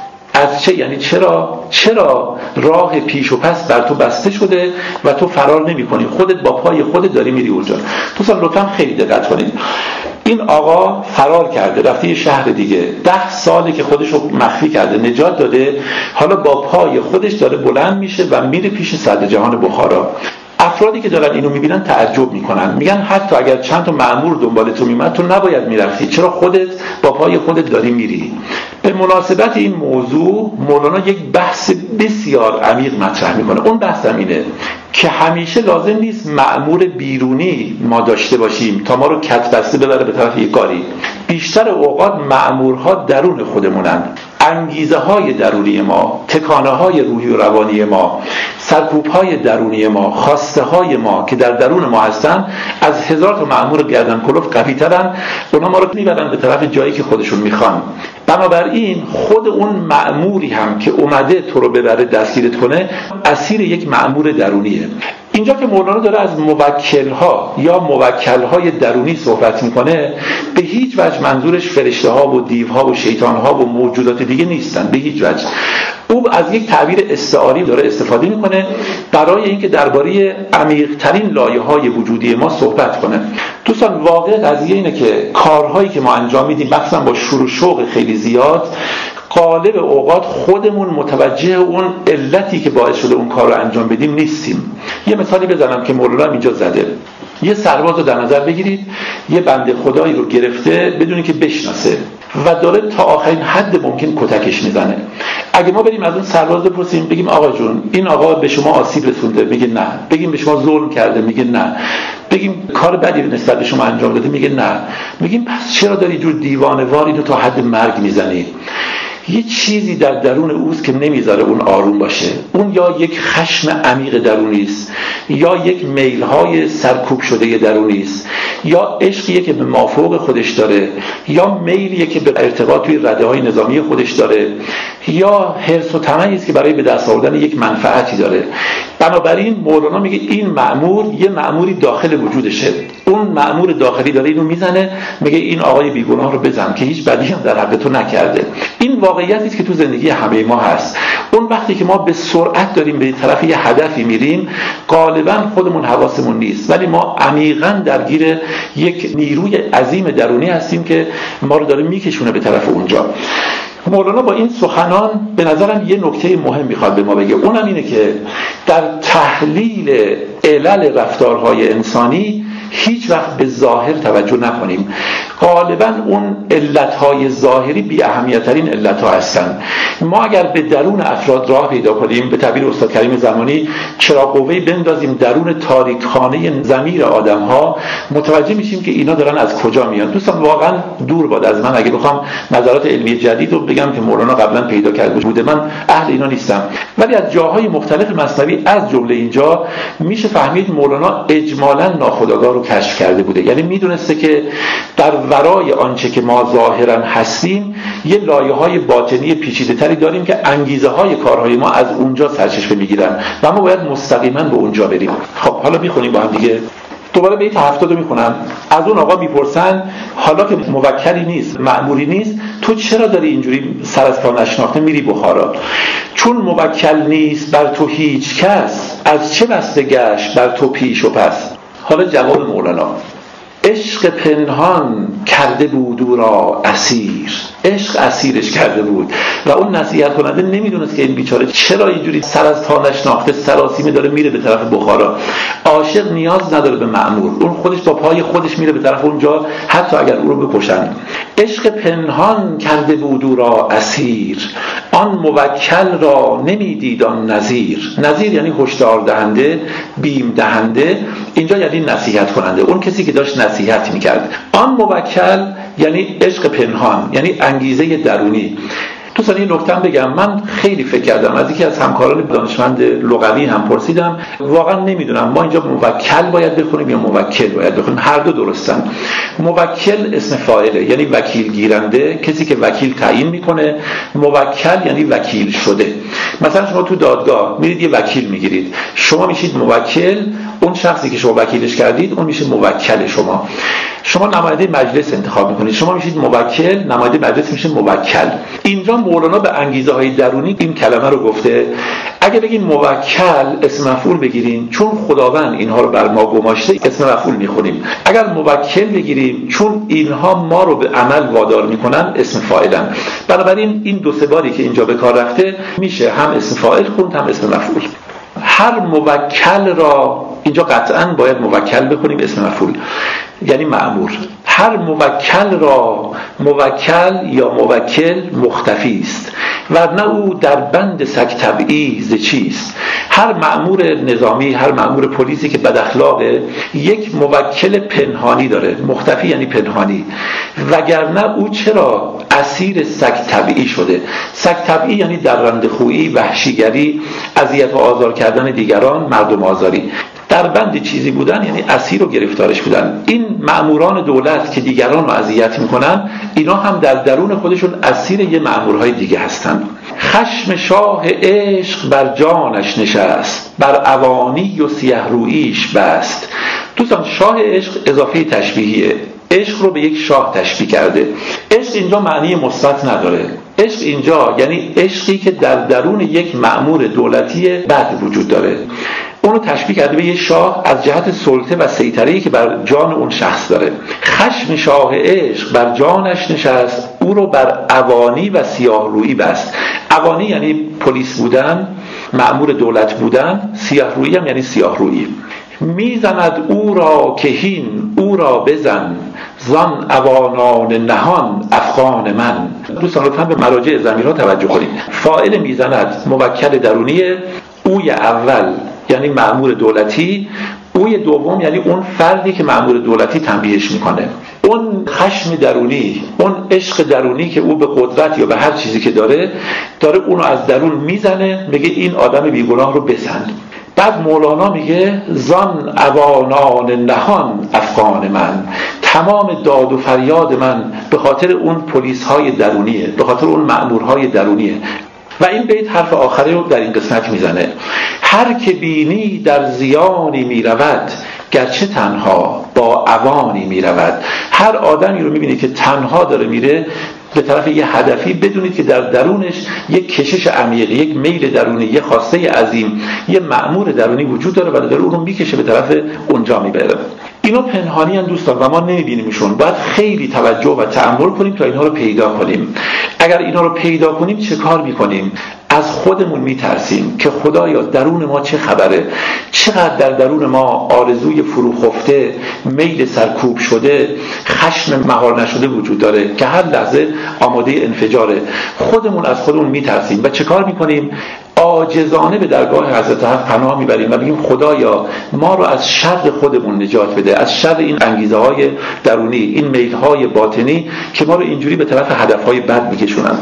از چه یعنی چرا چرا راه پیش و پس بر تو بسته شده و تو فرار نمی کنی، خودت با پای خودت داری میری اونجا. دوستان لطفا خیلی دقت کنید. این آقا فرار کرده، رفته یه شهر دیگه، ده ساله که خودش رو مخفی کرده، نجات داده، حالا با پای خودش داره بلند میشه و میره پیش صدر جهان بخارا. افرادی که دارن اینو میبینن تعجب میکنن، میگن حتی اگر چند تا مأمور دنبال تو میمد تو نباید میرفتی، چرا خودت با پای خودت داری میری؟ به مناسبت این موضوع مولانا یک بحث بسیار عمیق مطرح میکنه. اون بحث هم اینه که همیشه لازم نیست مأمور بیرونی ما داشته باشیم تا ما رو کت بسته ببره به طرف یک کاری. بیشتر اوقات مأمورها درون خودمونن. انگیزه های درونی ما، تکانه های روحی و روانی ما، سرکوب های درونی ما، خواسته های ما که در درون ما هستن، از هزار تا مأمور گردن کلوف قوی ترن. اونا ما رو میبرن به طرف جایی که خودشون میخوان. بنابراین خود اون مأموری هم که اومده تو رو ببره دستگیرت کنه، اسیر یک مأمور درونیه. اینجا که مولانا داره از موکل‌ها یا موکل‌های درونی صحبت میکنه، به هیچ وجه منظورش فرشته‌ها و دیوها و شیطان‌ها و موجودات دیگه نیستن، به هیچ وجه. او از یک تعبیر استعاری داره استفاده میکنه برای اینکه درباره عمیق‌ترین لایه‌های وجودی ما صحبت کنه. دوستان واقع قضیه اینه که کارهایی که ما انجام میدیم مثلا با شور و شوق خیلی زیاد، غالب اوقات خودمون متوجه اون علتی که باعث شده اون کار رو انجام بدیم نیستیم. یه مثالی بزنم که مولانا اینجا زده. یه سرباز رو در نظر بگیرید، یه بنده خدایی رو گرفته بدونی که بشناسه و داره تا آخرین حد ممکن کتکش میزنه. اگه ما بریم از اون سرباز بپرسیم، بگیم آقا جون این آقا به شما آسیب رسونده، میگه نه. بگیم به شما ظلم کرده، میگه نه. بگیم کار بدی نسبت به شما انجام داده، میگه نه. میگیم پس چرا داری جور دیوانه‌واری رو تا حد مرگ میزنی؟ یه چیزی در درون اوست که نمیذاره اون آروم باشه. اون یا یک خشم عمیق درونی است، یا یک میل‌های سرکوب شده درونی است، یا عشقیه که به مافوق خودش داره، یا میلیه که به ارتباط توی رده‌های نظامی خودش داره، یا حرص و طمعی است که برای به دست آوردن یک منفعتی داره. بنابراین مولانا میگه این مأمور یه مأموری داخل وجودشه، اون مأمور داخلی داره اینو میزنه، میگه این آقای بیگناه رو بزن که هیچ بدی هم در حق تو نکرده. این واقعیتی است که تو زندگی همه ما هست. اون وقتی که ما به سرعت داریم به طرف یه هدفی میریم، غالبا خودمون حواسمون نیست، ولی ما عمیقاً درگیر یک نیروی عظیم درونی هستیم که ما رو داره میکشونه به طرف اونجا. مولانا با این سخنان به نظرم یه نکته مهم میخواد به ما بگه، اونم اینه که در تحلیل علل رفتارهای انسانی هیچ وقت به ظاهر توجه نکنیم. غالبا اون علتهای ظاهری بی اهمیترین علتها هستن. ما اگر به درون افراد راه پیدا کنیم، به تعبیر استاد کریم زمانی چراغ قوه‌ای بندازیم درون تاریکخانه ضمیر آدم‌ها، متوجه میشیم که اینا دارن از کجا میان. دوستان واقعا دور باد از من اگه بخوام نظرات علمی جدید رو بگم که مولانا قبلا پیدا کرده بوده، من اهل اینا نیستم، ولی از جاهای مختلف مثنوی از جمله اینجا میشه فهمید مولانا اجمالاً ناخودآگاه رو کشف کرده بوده. یعنی میدونسته که در ورای آنچه که ما ظاهرا هستیم یه لایه‌های باطنی پیچیده‌تری داریم که انگیزه‌های کارهای ما از اونجا سرچشمه میگیرن و ما باید مستقیما به اونجا بریم. خب حالا میخونیم با هم دیگه. دوباره بیت هفتاد رو میخونم. از اون آقا میپرسن حالا که موکلی نیست، مأموری نیست، تو چرا داری اینجوری سر از پا نشناخته میری بخارا؟ چون موکل نیست بر تو هیچ کس، از چه بسته گشت بر تو پیش و پس. حالا جواب مولانا: عشق پنهان کرده بود او را اسیر. عشق اسیرش کرده بود و اون نصیحت کننده نمیدونست که این بیچاره چرا اینجوری سر از پا نشناخته سراسیمه داره میره به طرف بخارا. عاشق نیاز نداره به مأمور، اون خودش با پای خودش میره به طرف اونجا، حتی اگر او رو بکشن. عشق پنهان کرده بود او را اسیر، آن موکل را نمیدید آن نظیر. نظیر یعنی هشدار دهنده، بیم دهنده، اینجا یعنی نصیحت کننده، اون کسی که داشت نصیحت میکرد. آن موکل یعنی عشق پنهان، یعنی انگیزه درونی. دوستان این نکته بگم، من خیلی فکر کردم، از یکی از همکاران دانشمند لغوی هم پرسیدم، واقعا نمیدونم ما اینجا موکل باید بخونیم یا موکل باید بخونیم. هر دو درستن. موکل اسم فاعله، یعنی وکیل گیرنده، کسی که وکیل تعیین میکنه. موکل یعنی وکیل شده. مثلا شما تو دادگاه میرید یه وکیل میگیرید، شما میشید موکل، اون شخصی که شما وکیلش کردید اون میشه موکل شما. شما نماینده مجلس انتخاب میکنید، شما میشید موکل، نماینده مجلس میشه موکل. اینجا مولانا به انگیزه های درونی این کلمه رو گفته. اگه بگیم موکل اسم مفعول بگیریم، چون خداوند اینها رو بر ما گماشته اسم مفعول میخونیم. اگر موکل بگیریم، چون اینها ما رو به عمل وادار میکنن اسم فاعلن. بنابراین این دو سه باری که اینجا به کار رفته میشه هم اسم فاعل خوند هم اسم مفعول. هر موکل را اینجا قطعاً باید موکل بکنیم اسم مفعول، یعنی مأمور. هر موکل را موکل یا موکل مختفی است، ورنه او در بند سگ تبعیض چیست. هر مأمور نظامی، هر مأمور پلیسی که بد اخلاقه یک موکل پنهانی داره، مختفی یعنی پنهانی، وگرنه او چرا اسیر سگ تبعی شده. سگ تبعی یعنی درنده خویی، وحشیگری، اذیت و آزار کردن دیگران، مردم آزاری. در بند چیزی بودن یعنی اسیر و گرفتارش بودن. این مأموران دولت که دیگران رو اذیت میکنن، اینا هم در درون خودشون اسیر یه مأمورهای دیگه هستن. خشم شاه عشق بر جانش نشست، بر اوانی و سیه رویش بست. دوستان، شاه عشق اضافه تشبیهیه. عشق رو به یک شاه تشبیه کرده. عشق اینجا معنی مثبت نداره. عشق اینجا یعنی عشقی که در درون یک مأمور دولتی بد وجود داره. اونو تشبیه کرده به یک شاه از جهت سلطه و سیطره‌ای که بر جان اون شخص داره. خشم شاه عشق بر جانش نشست، او رو بر اوانی و سیاه رویی بست. اوانی یعنی پلیس بودن، مأمور دولت بودن، سیاه رویی هم یعنی سیاه رویی. میزند او را که هین او را بزن، زان اوانان نهان افغان من. دوستان لطفا به مراجع ضمیرها توجه کنید. فاعل میزند موکل درونیه، اوی اول یعنی مأمور دولتی، اوی دوم یعنی اون فردی که مأمور دولتی تنبیهش میکنه. اون خشم درونی، اون عشق درونی که او به قدرت یا به هر چیزی که داره داره اونو از درون میزنه، میگه این آدم بیگناه رو بزن. بعد مولانا میگه زان اوانان نهان افغان من، تمام داد و فریاد من به خاطر اون پلیس های درونیه، به خاطر اون مأمورهای درونیه. و این بیت حرف آخری رو در این قسمت میزنه: هر که بینی در زیانی میرود، گرچه تنها با اوانی میرود. هر آدمی رو میبینی که تنها داره میره به طرف یه هدفی، بدونید که در درونش یک کشش عمیق، یک میل درونی، یک خواسته عظیم، یک مأمور درونی وجود داره و داره اون رو میکشه به طرف اونجا میبره. اینا پنهانی هستند دوستان و ما نمیبینیمشون. باید خیلی توجه و تأمل کنیم تا اینها رو پیدا کنیم. اگر اینا رو پیدا کنیم چه کار میکنیم؟ از خودمون میترسیم که خدایا درون ما چه خبره، چقدر در درون ما آرزوی فروخفته، میل سرکوب شده، خشم مهار نشده وجود داره که هر لحظه آماده انفجاره. خودمون از خودمون میترسیم و چه کار میکنیم؟ عاجزانه به درگاه حضرت حق پناه میبریم و بگیم خدایا ما رو از شر خودمون نجات بده، از شر این انگیزه های درونی، این میل های باطنی که ما رو اینجوری به طرف هدف های بد میکشونن.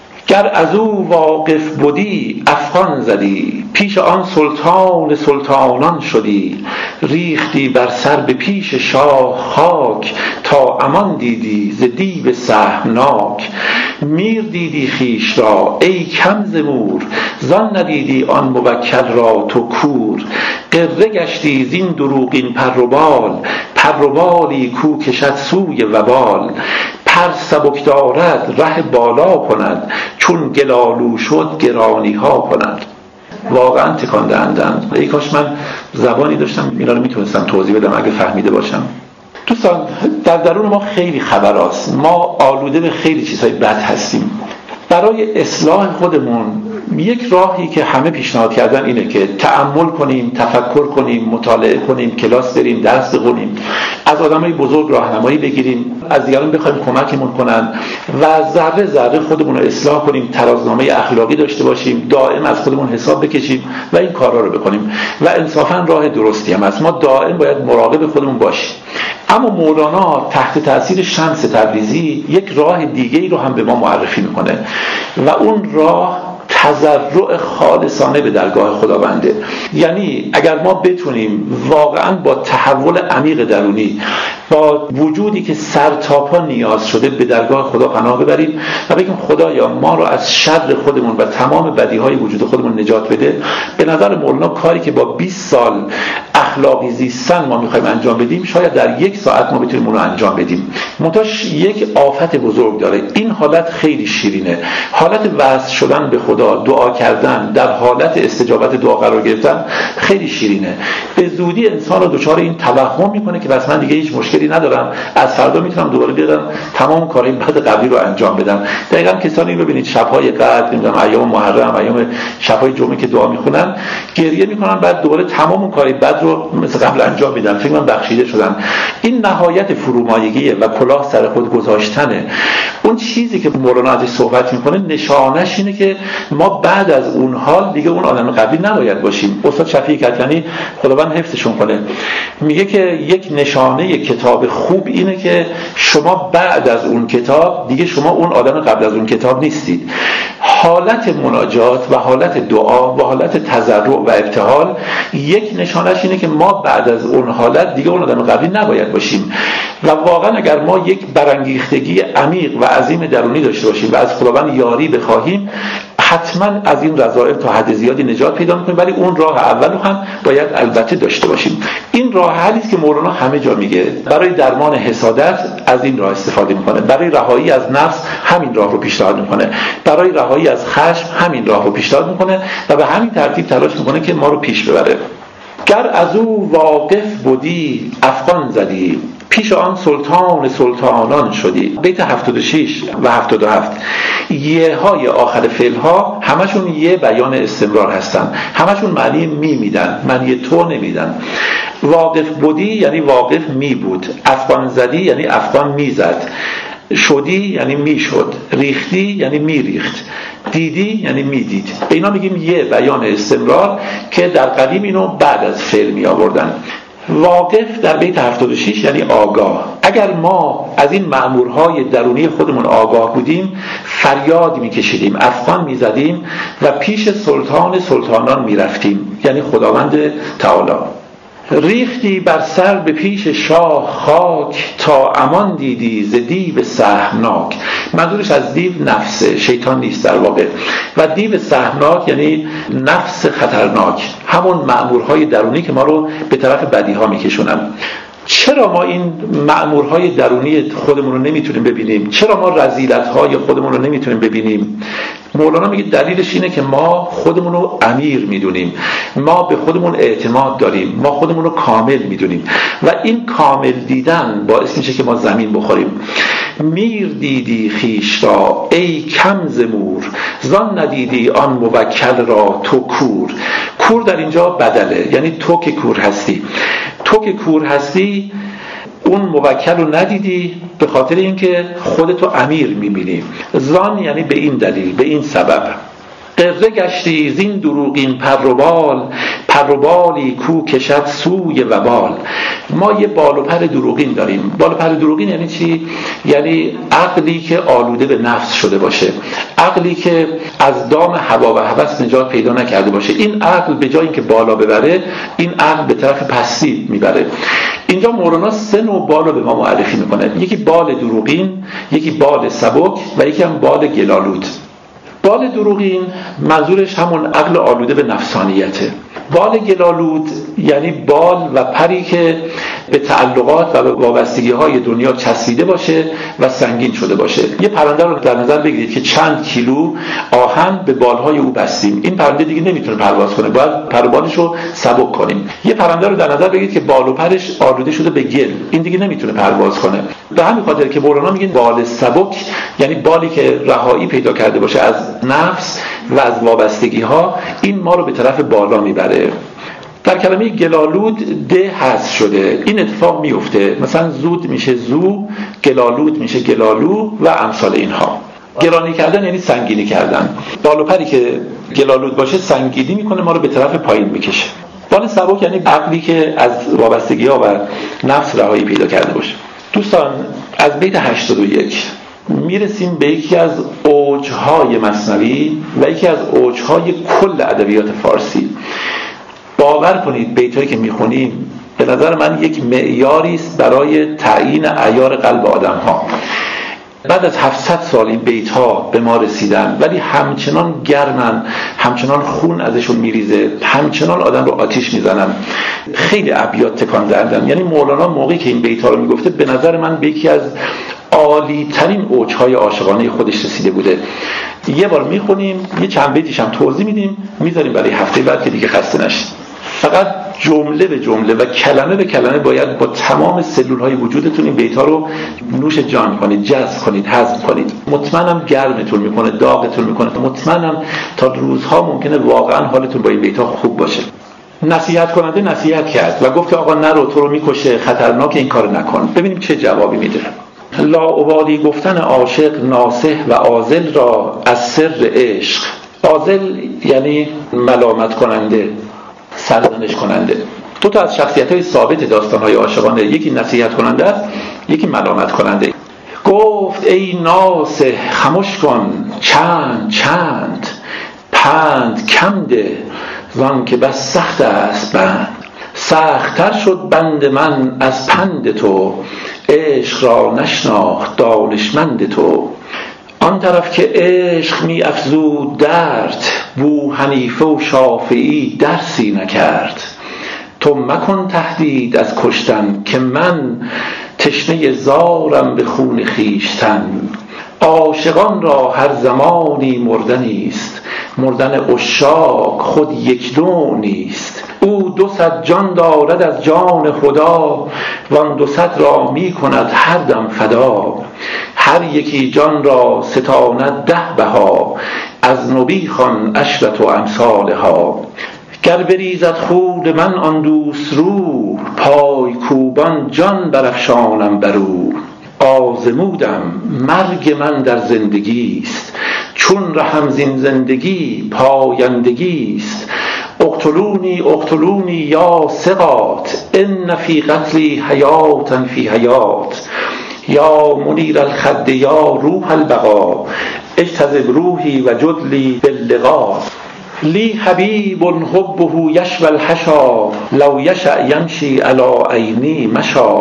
گر از او واقف بودی افغان زدی، پیش آن سلطان سلطانان شدی. ریختی بر سر به پیش شاه خاک، تا امان دیدی ز دیو سهمناک. میر دیدی خیش را ای کم ز مور، زان ندیدی آن موکل را تو کور. قره گشتی زین دروغین پر و بال، پر و بالی کو کشد سوی وبال. پر سبک دارد ره بالا کند، چون گلالو شد گرانی ها کند. واقعا تکان دهندند. ای کاش من زبانی داشتم اینا رو میتونستم توضیح بدم اگه فهمیده باشم. دوستان، در درون ما خیلی خبراست. ما آلوده به خیلی چیزهای بد هستیم. برای اصلاح خودمون یک راهی که همه پیشنهاد کردن اینه که تأمل کنیم، تفکر کنیم، مطالعه کنیم، کلاس بریم، درس بخونیم، از آدمای بزرگ راهنمایی بگیریم، از دیگران بخوایم کمکمون کنن و ذره ذره خودمون رو اصلاح کنیم، ترازنامه اخلاقی داشته باشیم، دائم از خودمون حساب بکشیم و این کارا رو بکنیم و انصافا راه درستی هم است. ما دائم باید مراقب خودمون باشیم. اما مولانا تحت تأثیر شمس تبریزی یک راه دیگه‌ای رو هم به ما معرفی میکنه و اون راه تضرع خالصانه به درگاه خداونده. یعنی اگر ما بتونیم واقعا با تحول عمیق درونی، با وجودی که سر تا پا نیاز شده به درگاه خدا پناه ببریم و بگیم خدایا ما رو از شر خودمون و تمام بدیهای وجود خودمون نجات بده، به نظر مولانا کاری که با بیست سال اخلاقی زیستن ما میخوایم انجام بدیم شاید در یک ساعت ما بتونیم اون رو انجام بدیم. منتهاش یک آفت بزرگ داره. این حالت خیلی شیرینه، حالت وصل شدن به خدا، دعا کردن، در حالت استجابت دعا قرار گرفتن خیلی شیرینه. به زودی انسان رو دچار این توهم میکنه که بس من دیگه هیچ مشکلی ندارم، از فردا میتونم دوباره بیارم تمام کارهای بد قبلی رو انجام بدم. دقیقاً کسانی رو ببینید شب‌های قدر، نمیدونم ایام محرم، ایام شب‌های جمعه که دعا میخونن، گریه میکنن، بعد دوباره تمام اون کارهای بد رو مثل قبل انجام میدن، فکر کنم بخشیده شدن. این نهایت فرومایگیه و کلاه سر خود گذاشتنه. اون چیزی که مولانا ازش صحبت میکنه نشانش اینه که ما بعد از اون حال دیگه اون آدم قبلی نباید باشیم. استاد شفیع کدکنی خداوند حفظشون کنه میگه که یک نشانه کتاب خوب اینه که شما بعد از اون کتاب دیگه شما اون آدم قبل از اون کتاب نیستید. حالت مناجات و حالت دعا و حالت تضرع و ابتهال یک نشانش اینه که ما بعد از اون حالت دیگه اون آدم قوی نباید باشیم و واقعا اگر ما یک برانگیختگی عمیق و عظیم درونی داشته باشیم و از خداوند یاری بخواهیم، حتما از این رذائل تا حد زیادی نجات پیدا می‌کنیم. ولی اون راه اولو هم باید البته داشته باشیم. این راه حلی است که مولانا همه جا میگه. برای درمان حسادت از این راه استفاده میکنه، برای رهایی از نفس همین راه رو پیشنهاد میکنه، برای رهایی از خشم همین راه رو پیشنهاد میکنه و به همین ترتیب تلاش میکنه که ما رو پیش ببره. گر از او واقف بودی افغان زدی، پیش آن سلطان سلطانان شدی. بیت هفتاد و شش و هفتاد و هفت یه های آخر فعل ها همشون یه بیان استمرار هستن، همشون معنی می میدن، معنی تو نمیدن. واقف بودی یعنی واقف می بود، افغان زدی یعنی افغان می زد، شدی یعنی می شد، ریختی یعنی می ریخت، دیدی یعنی می دید. به اینا میگیم یه بیان استمرار که در قدیم اینو بعد از فعل می آوردن. واقف در بیت هفتاد و شش یعنی آگاه. اگر ما از این مأمورهای درونی خودمون آگاه بودیم، فریاد میکشیدیم، افغان میزدیم و پیش سلطان سلطانان میرفتیم، یعنی خداوند تعالی. ریختی بر سر به پیش شاه خاک، تا امان دیدی ز دیو سهمناک. منظورش از دیو نفسه، شیطان نیست در واقع. و دیو سهمناک یعنی نفس خطرناک، همون مأمورهای درونی که ما رو به طرف بدیها میکشونن. چرا ما این مأمورهای درونی خودمون رو نمیتونیم ببینیم؟ چرا ما رذیلت‌های خودمون رو نمیتونیم ببینیم؟ مولانا میگه دلیلش اینه که ما خودمون رو امیر میدونیم، ما به خودمون اعتماد داریم، ما خودمون رو کامل میدونیم و این کامل دیدن باعث میشه که ما زمین بخوریم. میر دیدی خیش را ای کم ز مور، زان ندیدی آن موکل را تو کور. کور در اینجا بدله، یعنی تو که کور هستی. تو که کور هستی اون موکل رو ندیدی به خاطر اینکه خودتو امیر میبینی. زان یعنی به این دلیل، به این سبب. قره گشتی زین دروغین پروبال، پروبالی کو کشد سوی وبال. ما یه بال و پر دروغین داریم. بال و پر دروغین یعنی چی؟ یعنی عقلی که آلوده به نفس شده باشه، عقلی که از دام هوا و هوس نجات پیدا نکرده باشه. این عقل به جای اینکه بالا ببره، این عقل به طرف پستی میبره. اینجا مولانا سه نوع بال رو به ما معرفی میکنه، یکی بال دروغین، یکی بال سبک و یکی هم بال گلالود. بال دروغین منظورش همون عقل آلوده به نفسانیته. بال گلالود یعنی بال و پری که به تعلقات و به وابستگی های دنیا چسبیده باشه و سنگین شده باشه. یه پرنده رو در نظر بگیرید که چند کیلو آهن به بالهای او بستیم، این پرنده دیگه نمیتونه پرواز کنه، باید پر و بالش رو سبک کنیم. یه پرنده رو در نظر بگیرید که بال و پرش آلوده شده به گل، این دیگه نمیتونه پرواز کنه. به همین خاطر که مولانا میگه بال سبک یعنی بالی که رهایی پیدا کرده باشه از نفس و از وابستگی ها، این ما رو به طرف بالا میبره. در کلمه گلالود ده حذف شده، این اتفاق میفته. مثلا زود میشه زو، گلالود میشه گلالو و امثال اینها. گرانی کردن یعنی سنگینی کردن. بال و پری که گلالود باشه سنگینی میکنه، ما رو به طرف پایین میکشه. بال سبک یعنی عقلی که از وابستگی ها و نفس رهایی پیدا کرده باشه. دوستان از بیت هشتاد و یک میرسیم به یکی از اوجهای مثنوی و یکی از اوجهای کل ادبیات فارسی. باور کنید بیتایی که میخونیم به نظر من یک معیاری است برای تعیین عیار قلب آدم ها. بعد از هفتصد سال این بیتها به ما رسیدن ولی همچنان گرمن، همچنان خون ازشون میریزه، همچنان آدم رو آتیش میزنن. خیلی ابیات تکان دهندن. یعنی مولانا موقعی که این بیتها رو میگفته به نظر من به یکی از عالی ترین اوجهای عاشقانه خودش رسیده بوده. یه بار میخونیم، یه چند بیتیش هم توضیح میدیم، میذاریم برای هفته بعد که دیگه خسته نشید. فقط جمله به جمله و کلمه به کلمه باید با تمام سلولهای وجودتون این بیت‌ها رو نوش جان کنید، جذب کنید، هضم کنید. مطمئنم گرمتون میکنه، داغتون میکنه. مطمئنم تا روزها ممکنه واقعا حالتون با این بیت‌ها خوب باشه. نصیحت کننده نصیحت کرد و گفت آقا نرو، تو رو میکشه، خطرناک، این کارو نکن. ببینیم چه جوابی میده. لاابالی گفتن عاشق ناصح و عاذل را از سر عشق. عاذل یعنی ملامت کننده، سرزنش کننده. دو تا از شخصیت‌های ثابت داستان‌های عاشقانه، یکی نصیحت کننده است، یکی ملامت کننده. گفت ای ناصح خموش کن چند چند پند کم ده زان که بس سخت است بند. سخت‌تر شد بند من از پند تو، عشق را نشناخت دانشمند تو. آن طرف که عشق می افزود درد، بو حنیفه و شافعی درسی نکرد. تو مکن تهدید از کشتن که من، تشنه زارم به خون خویشتن. عاشقان را هر زمانی مردنیست، مردن عشاق خود یک نوع نیست. او دو صد جان دارد از جان خدا، وان دو صد را می کند هر دم فدا. هر یکی جان را ستاند ده بها، از نبی خوان عشرة امثالها. گر بریزد خون من آن دوست رو، پای کوبان جان برافشانم برو. آزمودم مرگ من در زندگیست، چون رهم زین زندگی پایندگیست. اقتلونی اقتلونی یا ثقات، ان فی قتلی حیاتا فی حیات. یا منیر الخد یا روح البقا، اجتذب روحی و جدلی باللقا. لی حبیب حبه یشوی الحشا، لو یشأ یمشی علی عینی مشا.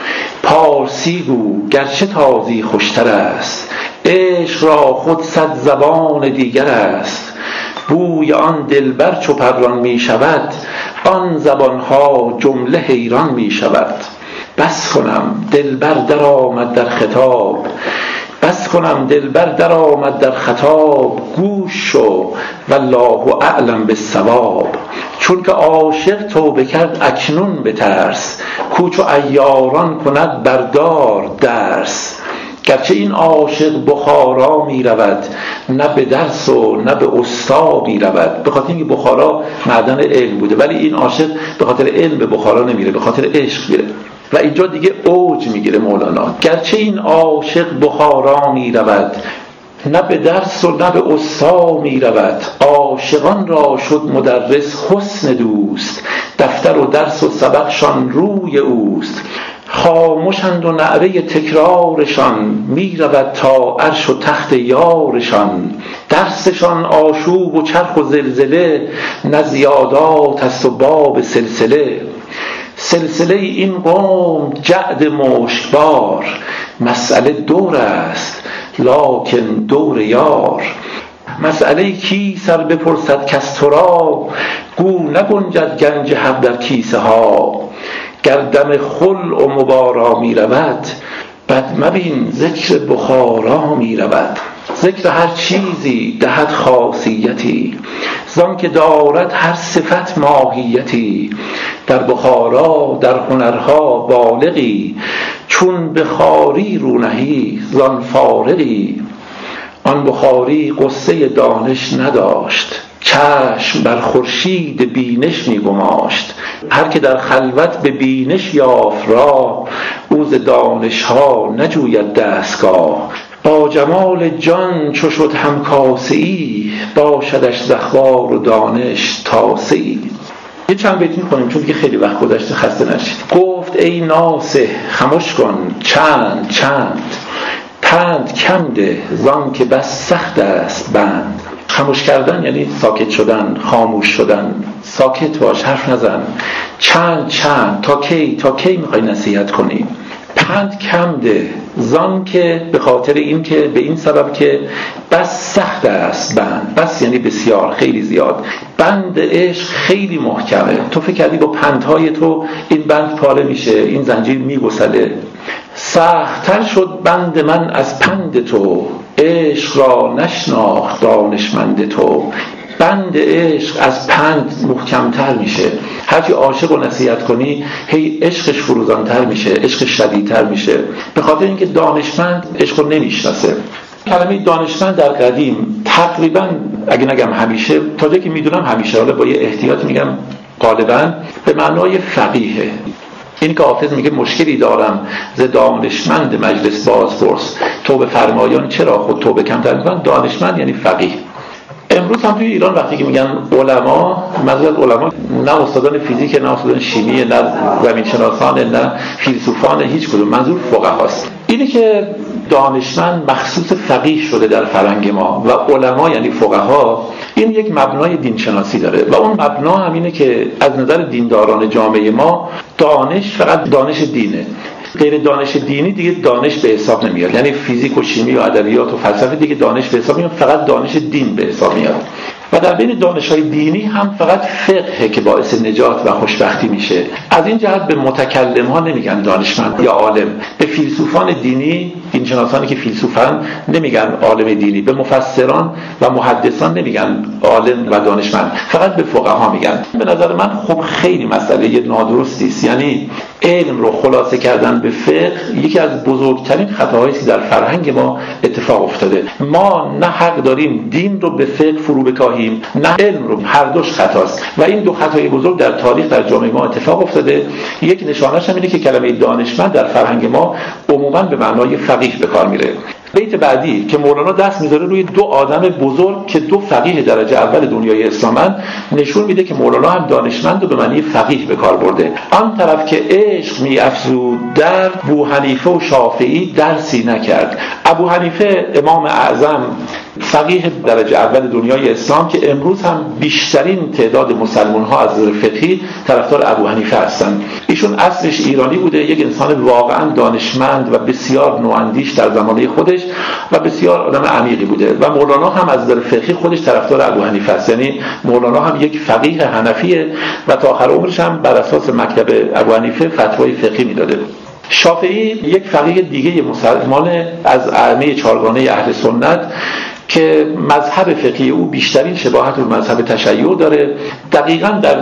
پارسی گو گرچه تازی خوشتر است، عشق را خود صد زبان دیگر است. بوی آن دلبر چو پران می شود، آن زبانها جمله حیران می شود. بس کنم دلبر در آمد در خطاب، بس کنم دلبر در آمد در خطاب. گوش شو والله اعلم بالصواب. چون که عاشق توبه کرد اکنون بترس، کوچ و عیاران کند بردار درس. گرچه این عاشق بخارا می رود، نه به درس و نه به استا می رود. به خاطر اینکه بخارا معدن علم بوده، ولی این عاشق به خاطر علم به بخارا نمیره، به خاطر عشق میره. و اینجا دیگه اوج میگیره مولانا. گرچه این عاشق بخارا می رود، نه به درس و نه به استا می رود. عاشقان را شد مدرس حسن دوست، دفتر و درس و سبقشان روی اوست. خاموشند و نعره تکرارشان، می رود تا عرش و تخت یارشان. درسشان آشوب و چرخ و زلزله، نه زیادات است و باب سلسله. سلسله این قوم جعد مشکبار، مسئله دور است لکن دور یار. مسئله کی سر بپرسد کس تو را، گو نگنجد گنج حق در کیسه ها. گردم خلع و مبارا می رود، بد مبین ذکر بخارا می رود. ذکر هر چیزی دهد خاصیتی، زان که دارد هر صفت ماهیتی. در بخارا در هنرها بالغی، چون بخاری رو نهی زان فارغی. آن بخاری قصه دانش نداشت، چشم بر خورشید بینش می گماشت. هر که در خلوت به بینش یافت راه، او ز دانش ها نجوید دستگاه. با جمال جان چو شد همکاسه‌ای، باشدش زخوار و دانش تاسه‌ای. یه چند بیت می‌خونیم چون دیگه خیلی وقت گذشته، خسته نشید. گفت ای ناصح خموش کن چند چند، پند کم ده زان که بس سخت است بند. خاموش کردن یعنی ساکت شدن، خاموش شدن. ساکت باش، حرف نزن. چند چند تا کی تا کی میخوای نصیحت کنی؟ پند کم ده زان که به خاطر این که به این سبب که بس سخت است بند. بس یعنی بسیار، خیلی زیاد. بند عشق خیلی محکمه. تو فکر کردی با پندهای تو این بند پاره میشه، این زنجیر میگسله. سخت‌تر شد بند من از پند تو، عشق را نشناخت دانشمند تو. بند عشق از پند محکمتر میشه. هرچی عاشق رو نصیحت کنی هی عشقش فروزانتر میشه، عشقش شدیدتر میشه. به خاطر اینکه دانشمند عشق رو نمیشناسه. کلمه دانشمند در قدیم تقریبا اگه نگم همیشه، تا جایی که میدونم همیشه، حالا با یه احتیاط میگم غالبا، به معنای فقیهه. این که حافظ میگه مشکلی دارم ز دانشمند مجلس بازپرس، توبه فرمایان چرا خود توبه کمتر میکنن؟ دانشمند یعنی فقیه. امروز هم توی ایران وقتی که میگن علما، منظور علما نه استادان فیزیک، نه استادان شیمی، نه زمین شناسان، نه فیلسوفان، هیچ کدوم، منظور فقهاست. اینی که دانشمند مخصوص فقیه شده در فرهنگ ما و علما یعنی فقها، این یک مبنای دینشناسی داره و اون مبنا هم اینه که از نظر دینداران جامعه ما دانش فقط دانش دینه، غیر دانش دینی دیگه دانش به حساب نمیاد. یعنی فیزیک و شیمی و ادبیات و فلسفه دیگه دانش به حساب میاد، فقط دانش دین به حساب میاد. و در بین دانش‌های دینی هم فقط فقه که باعث نجات و خوشبختی میشه. از این جهت به متکلم‌ها نمیگن دانشمند یا عالم، به فیلسوفان دینی، دینشناسانی که فیلسوفن نمیگن عالم دینی، به مفسران و محدثان نمیگن عالم و دانشمند، فقط به فقها میگن. به نظر من خب خیلی مسئله نادرستی است. یعنی علم رو خلاصه کردن به فقه یکی از بزرگترین خطاهایی است که در فرهنگ ما اتفاق افتاده. ما نه حق داریم دین رو به فقه فرو بکاهیم، نه علم رو، هر دوش خطاست و این دو خطای بزرگ در تاریخ در جامعه ما اتفاق افتاده. یک نشانش هم اینه که کلمه دانشمند در فرهنگ ما عموماً به معنای فقیه به کار میره. بیت بعدی که مولانا دست میذاره روی دو آدم بزرگ که دو فقیه درجه اول دنیای اسلامن، نشون میده که مولانا هم دانشمند و به معنی فقیه به کار برده. آن طرف که عشق می‌افزود در ابو حنیفه و شافعی درسی نکرد. ابو حنیفه امام اعظم فقیه درجه اول دنیای اسلام که امروز هم بیشترین تعداد مسلمان ها از نظر فقهی طرفدار ابو حنیفه هستند. ایشون اصلش ایرانی بوده، یک انسان واقعا دانشمند و بسیار نواندیش در زمانه خودش و بسیار آدم عمیقی بوده و مولانا هم از نظر فقهی خودش طرفدار ابو حنیفه است. یعنی مولانا هم یک فقیه حنفیه و تا آخر عمرش هم بر اساس مکتب ابو حنیفه فتوای فقهی میداده. شافعی یک فقیه دیگه مسلمان از ائمه چهارگانه اهل سنت که مذهب فقهی او بیشترین شباهت به مذهب تشیع داره. دقیقاً در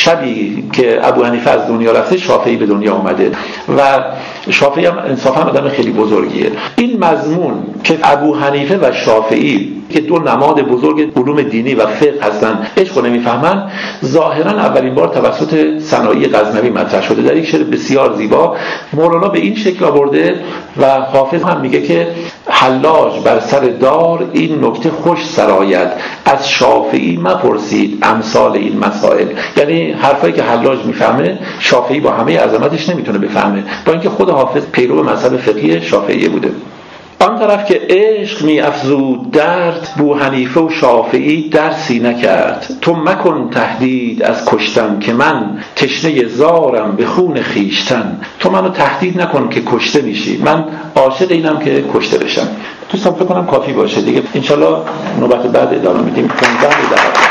شبی که ابو حنیفه از دنیا رفته شافعی به دنیا اومده و شافعی هم انصافاً آدم خیلی بزرگیه. این مضمون که ابو حنیفه و شافعی که دو نماد بزرگ علوم دینی و فقه هستن عشق رو نمیفهمن، ظاهراً اولین بار توسط سنایی غزنوی مطرح شده در یک شعر بسیار زیبا. مولانا به این شکل آورده و حافظ هم میگه که حلاج بر سر دار این نکته خوش سراید، از شافعی مپرسید امثال این مسائل. یعنی حرفایی که حلاج میفهمه شافعی با همه عظمتش نمیتونه بفهمه، با اینکه خود حافظ پیرو مذهب فقهی شافعی بوده. آن طرف که عشق می افزود درد بو حنیفه و شافعی درسی نکرد. تو مکن تهدید از کشتن که من تشنه زارم به خون خیشتن. تو منو تهدید نکن که کشته میشی، من عاشق اینم که کشته بشم. تو فکر کنم کافی باشه دیگه، انشالله نوبت بعد ادامه میدیم.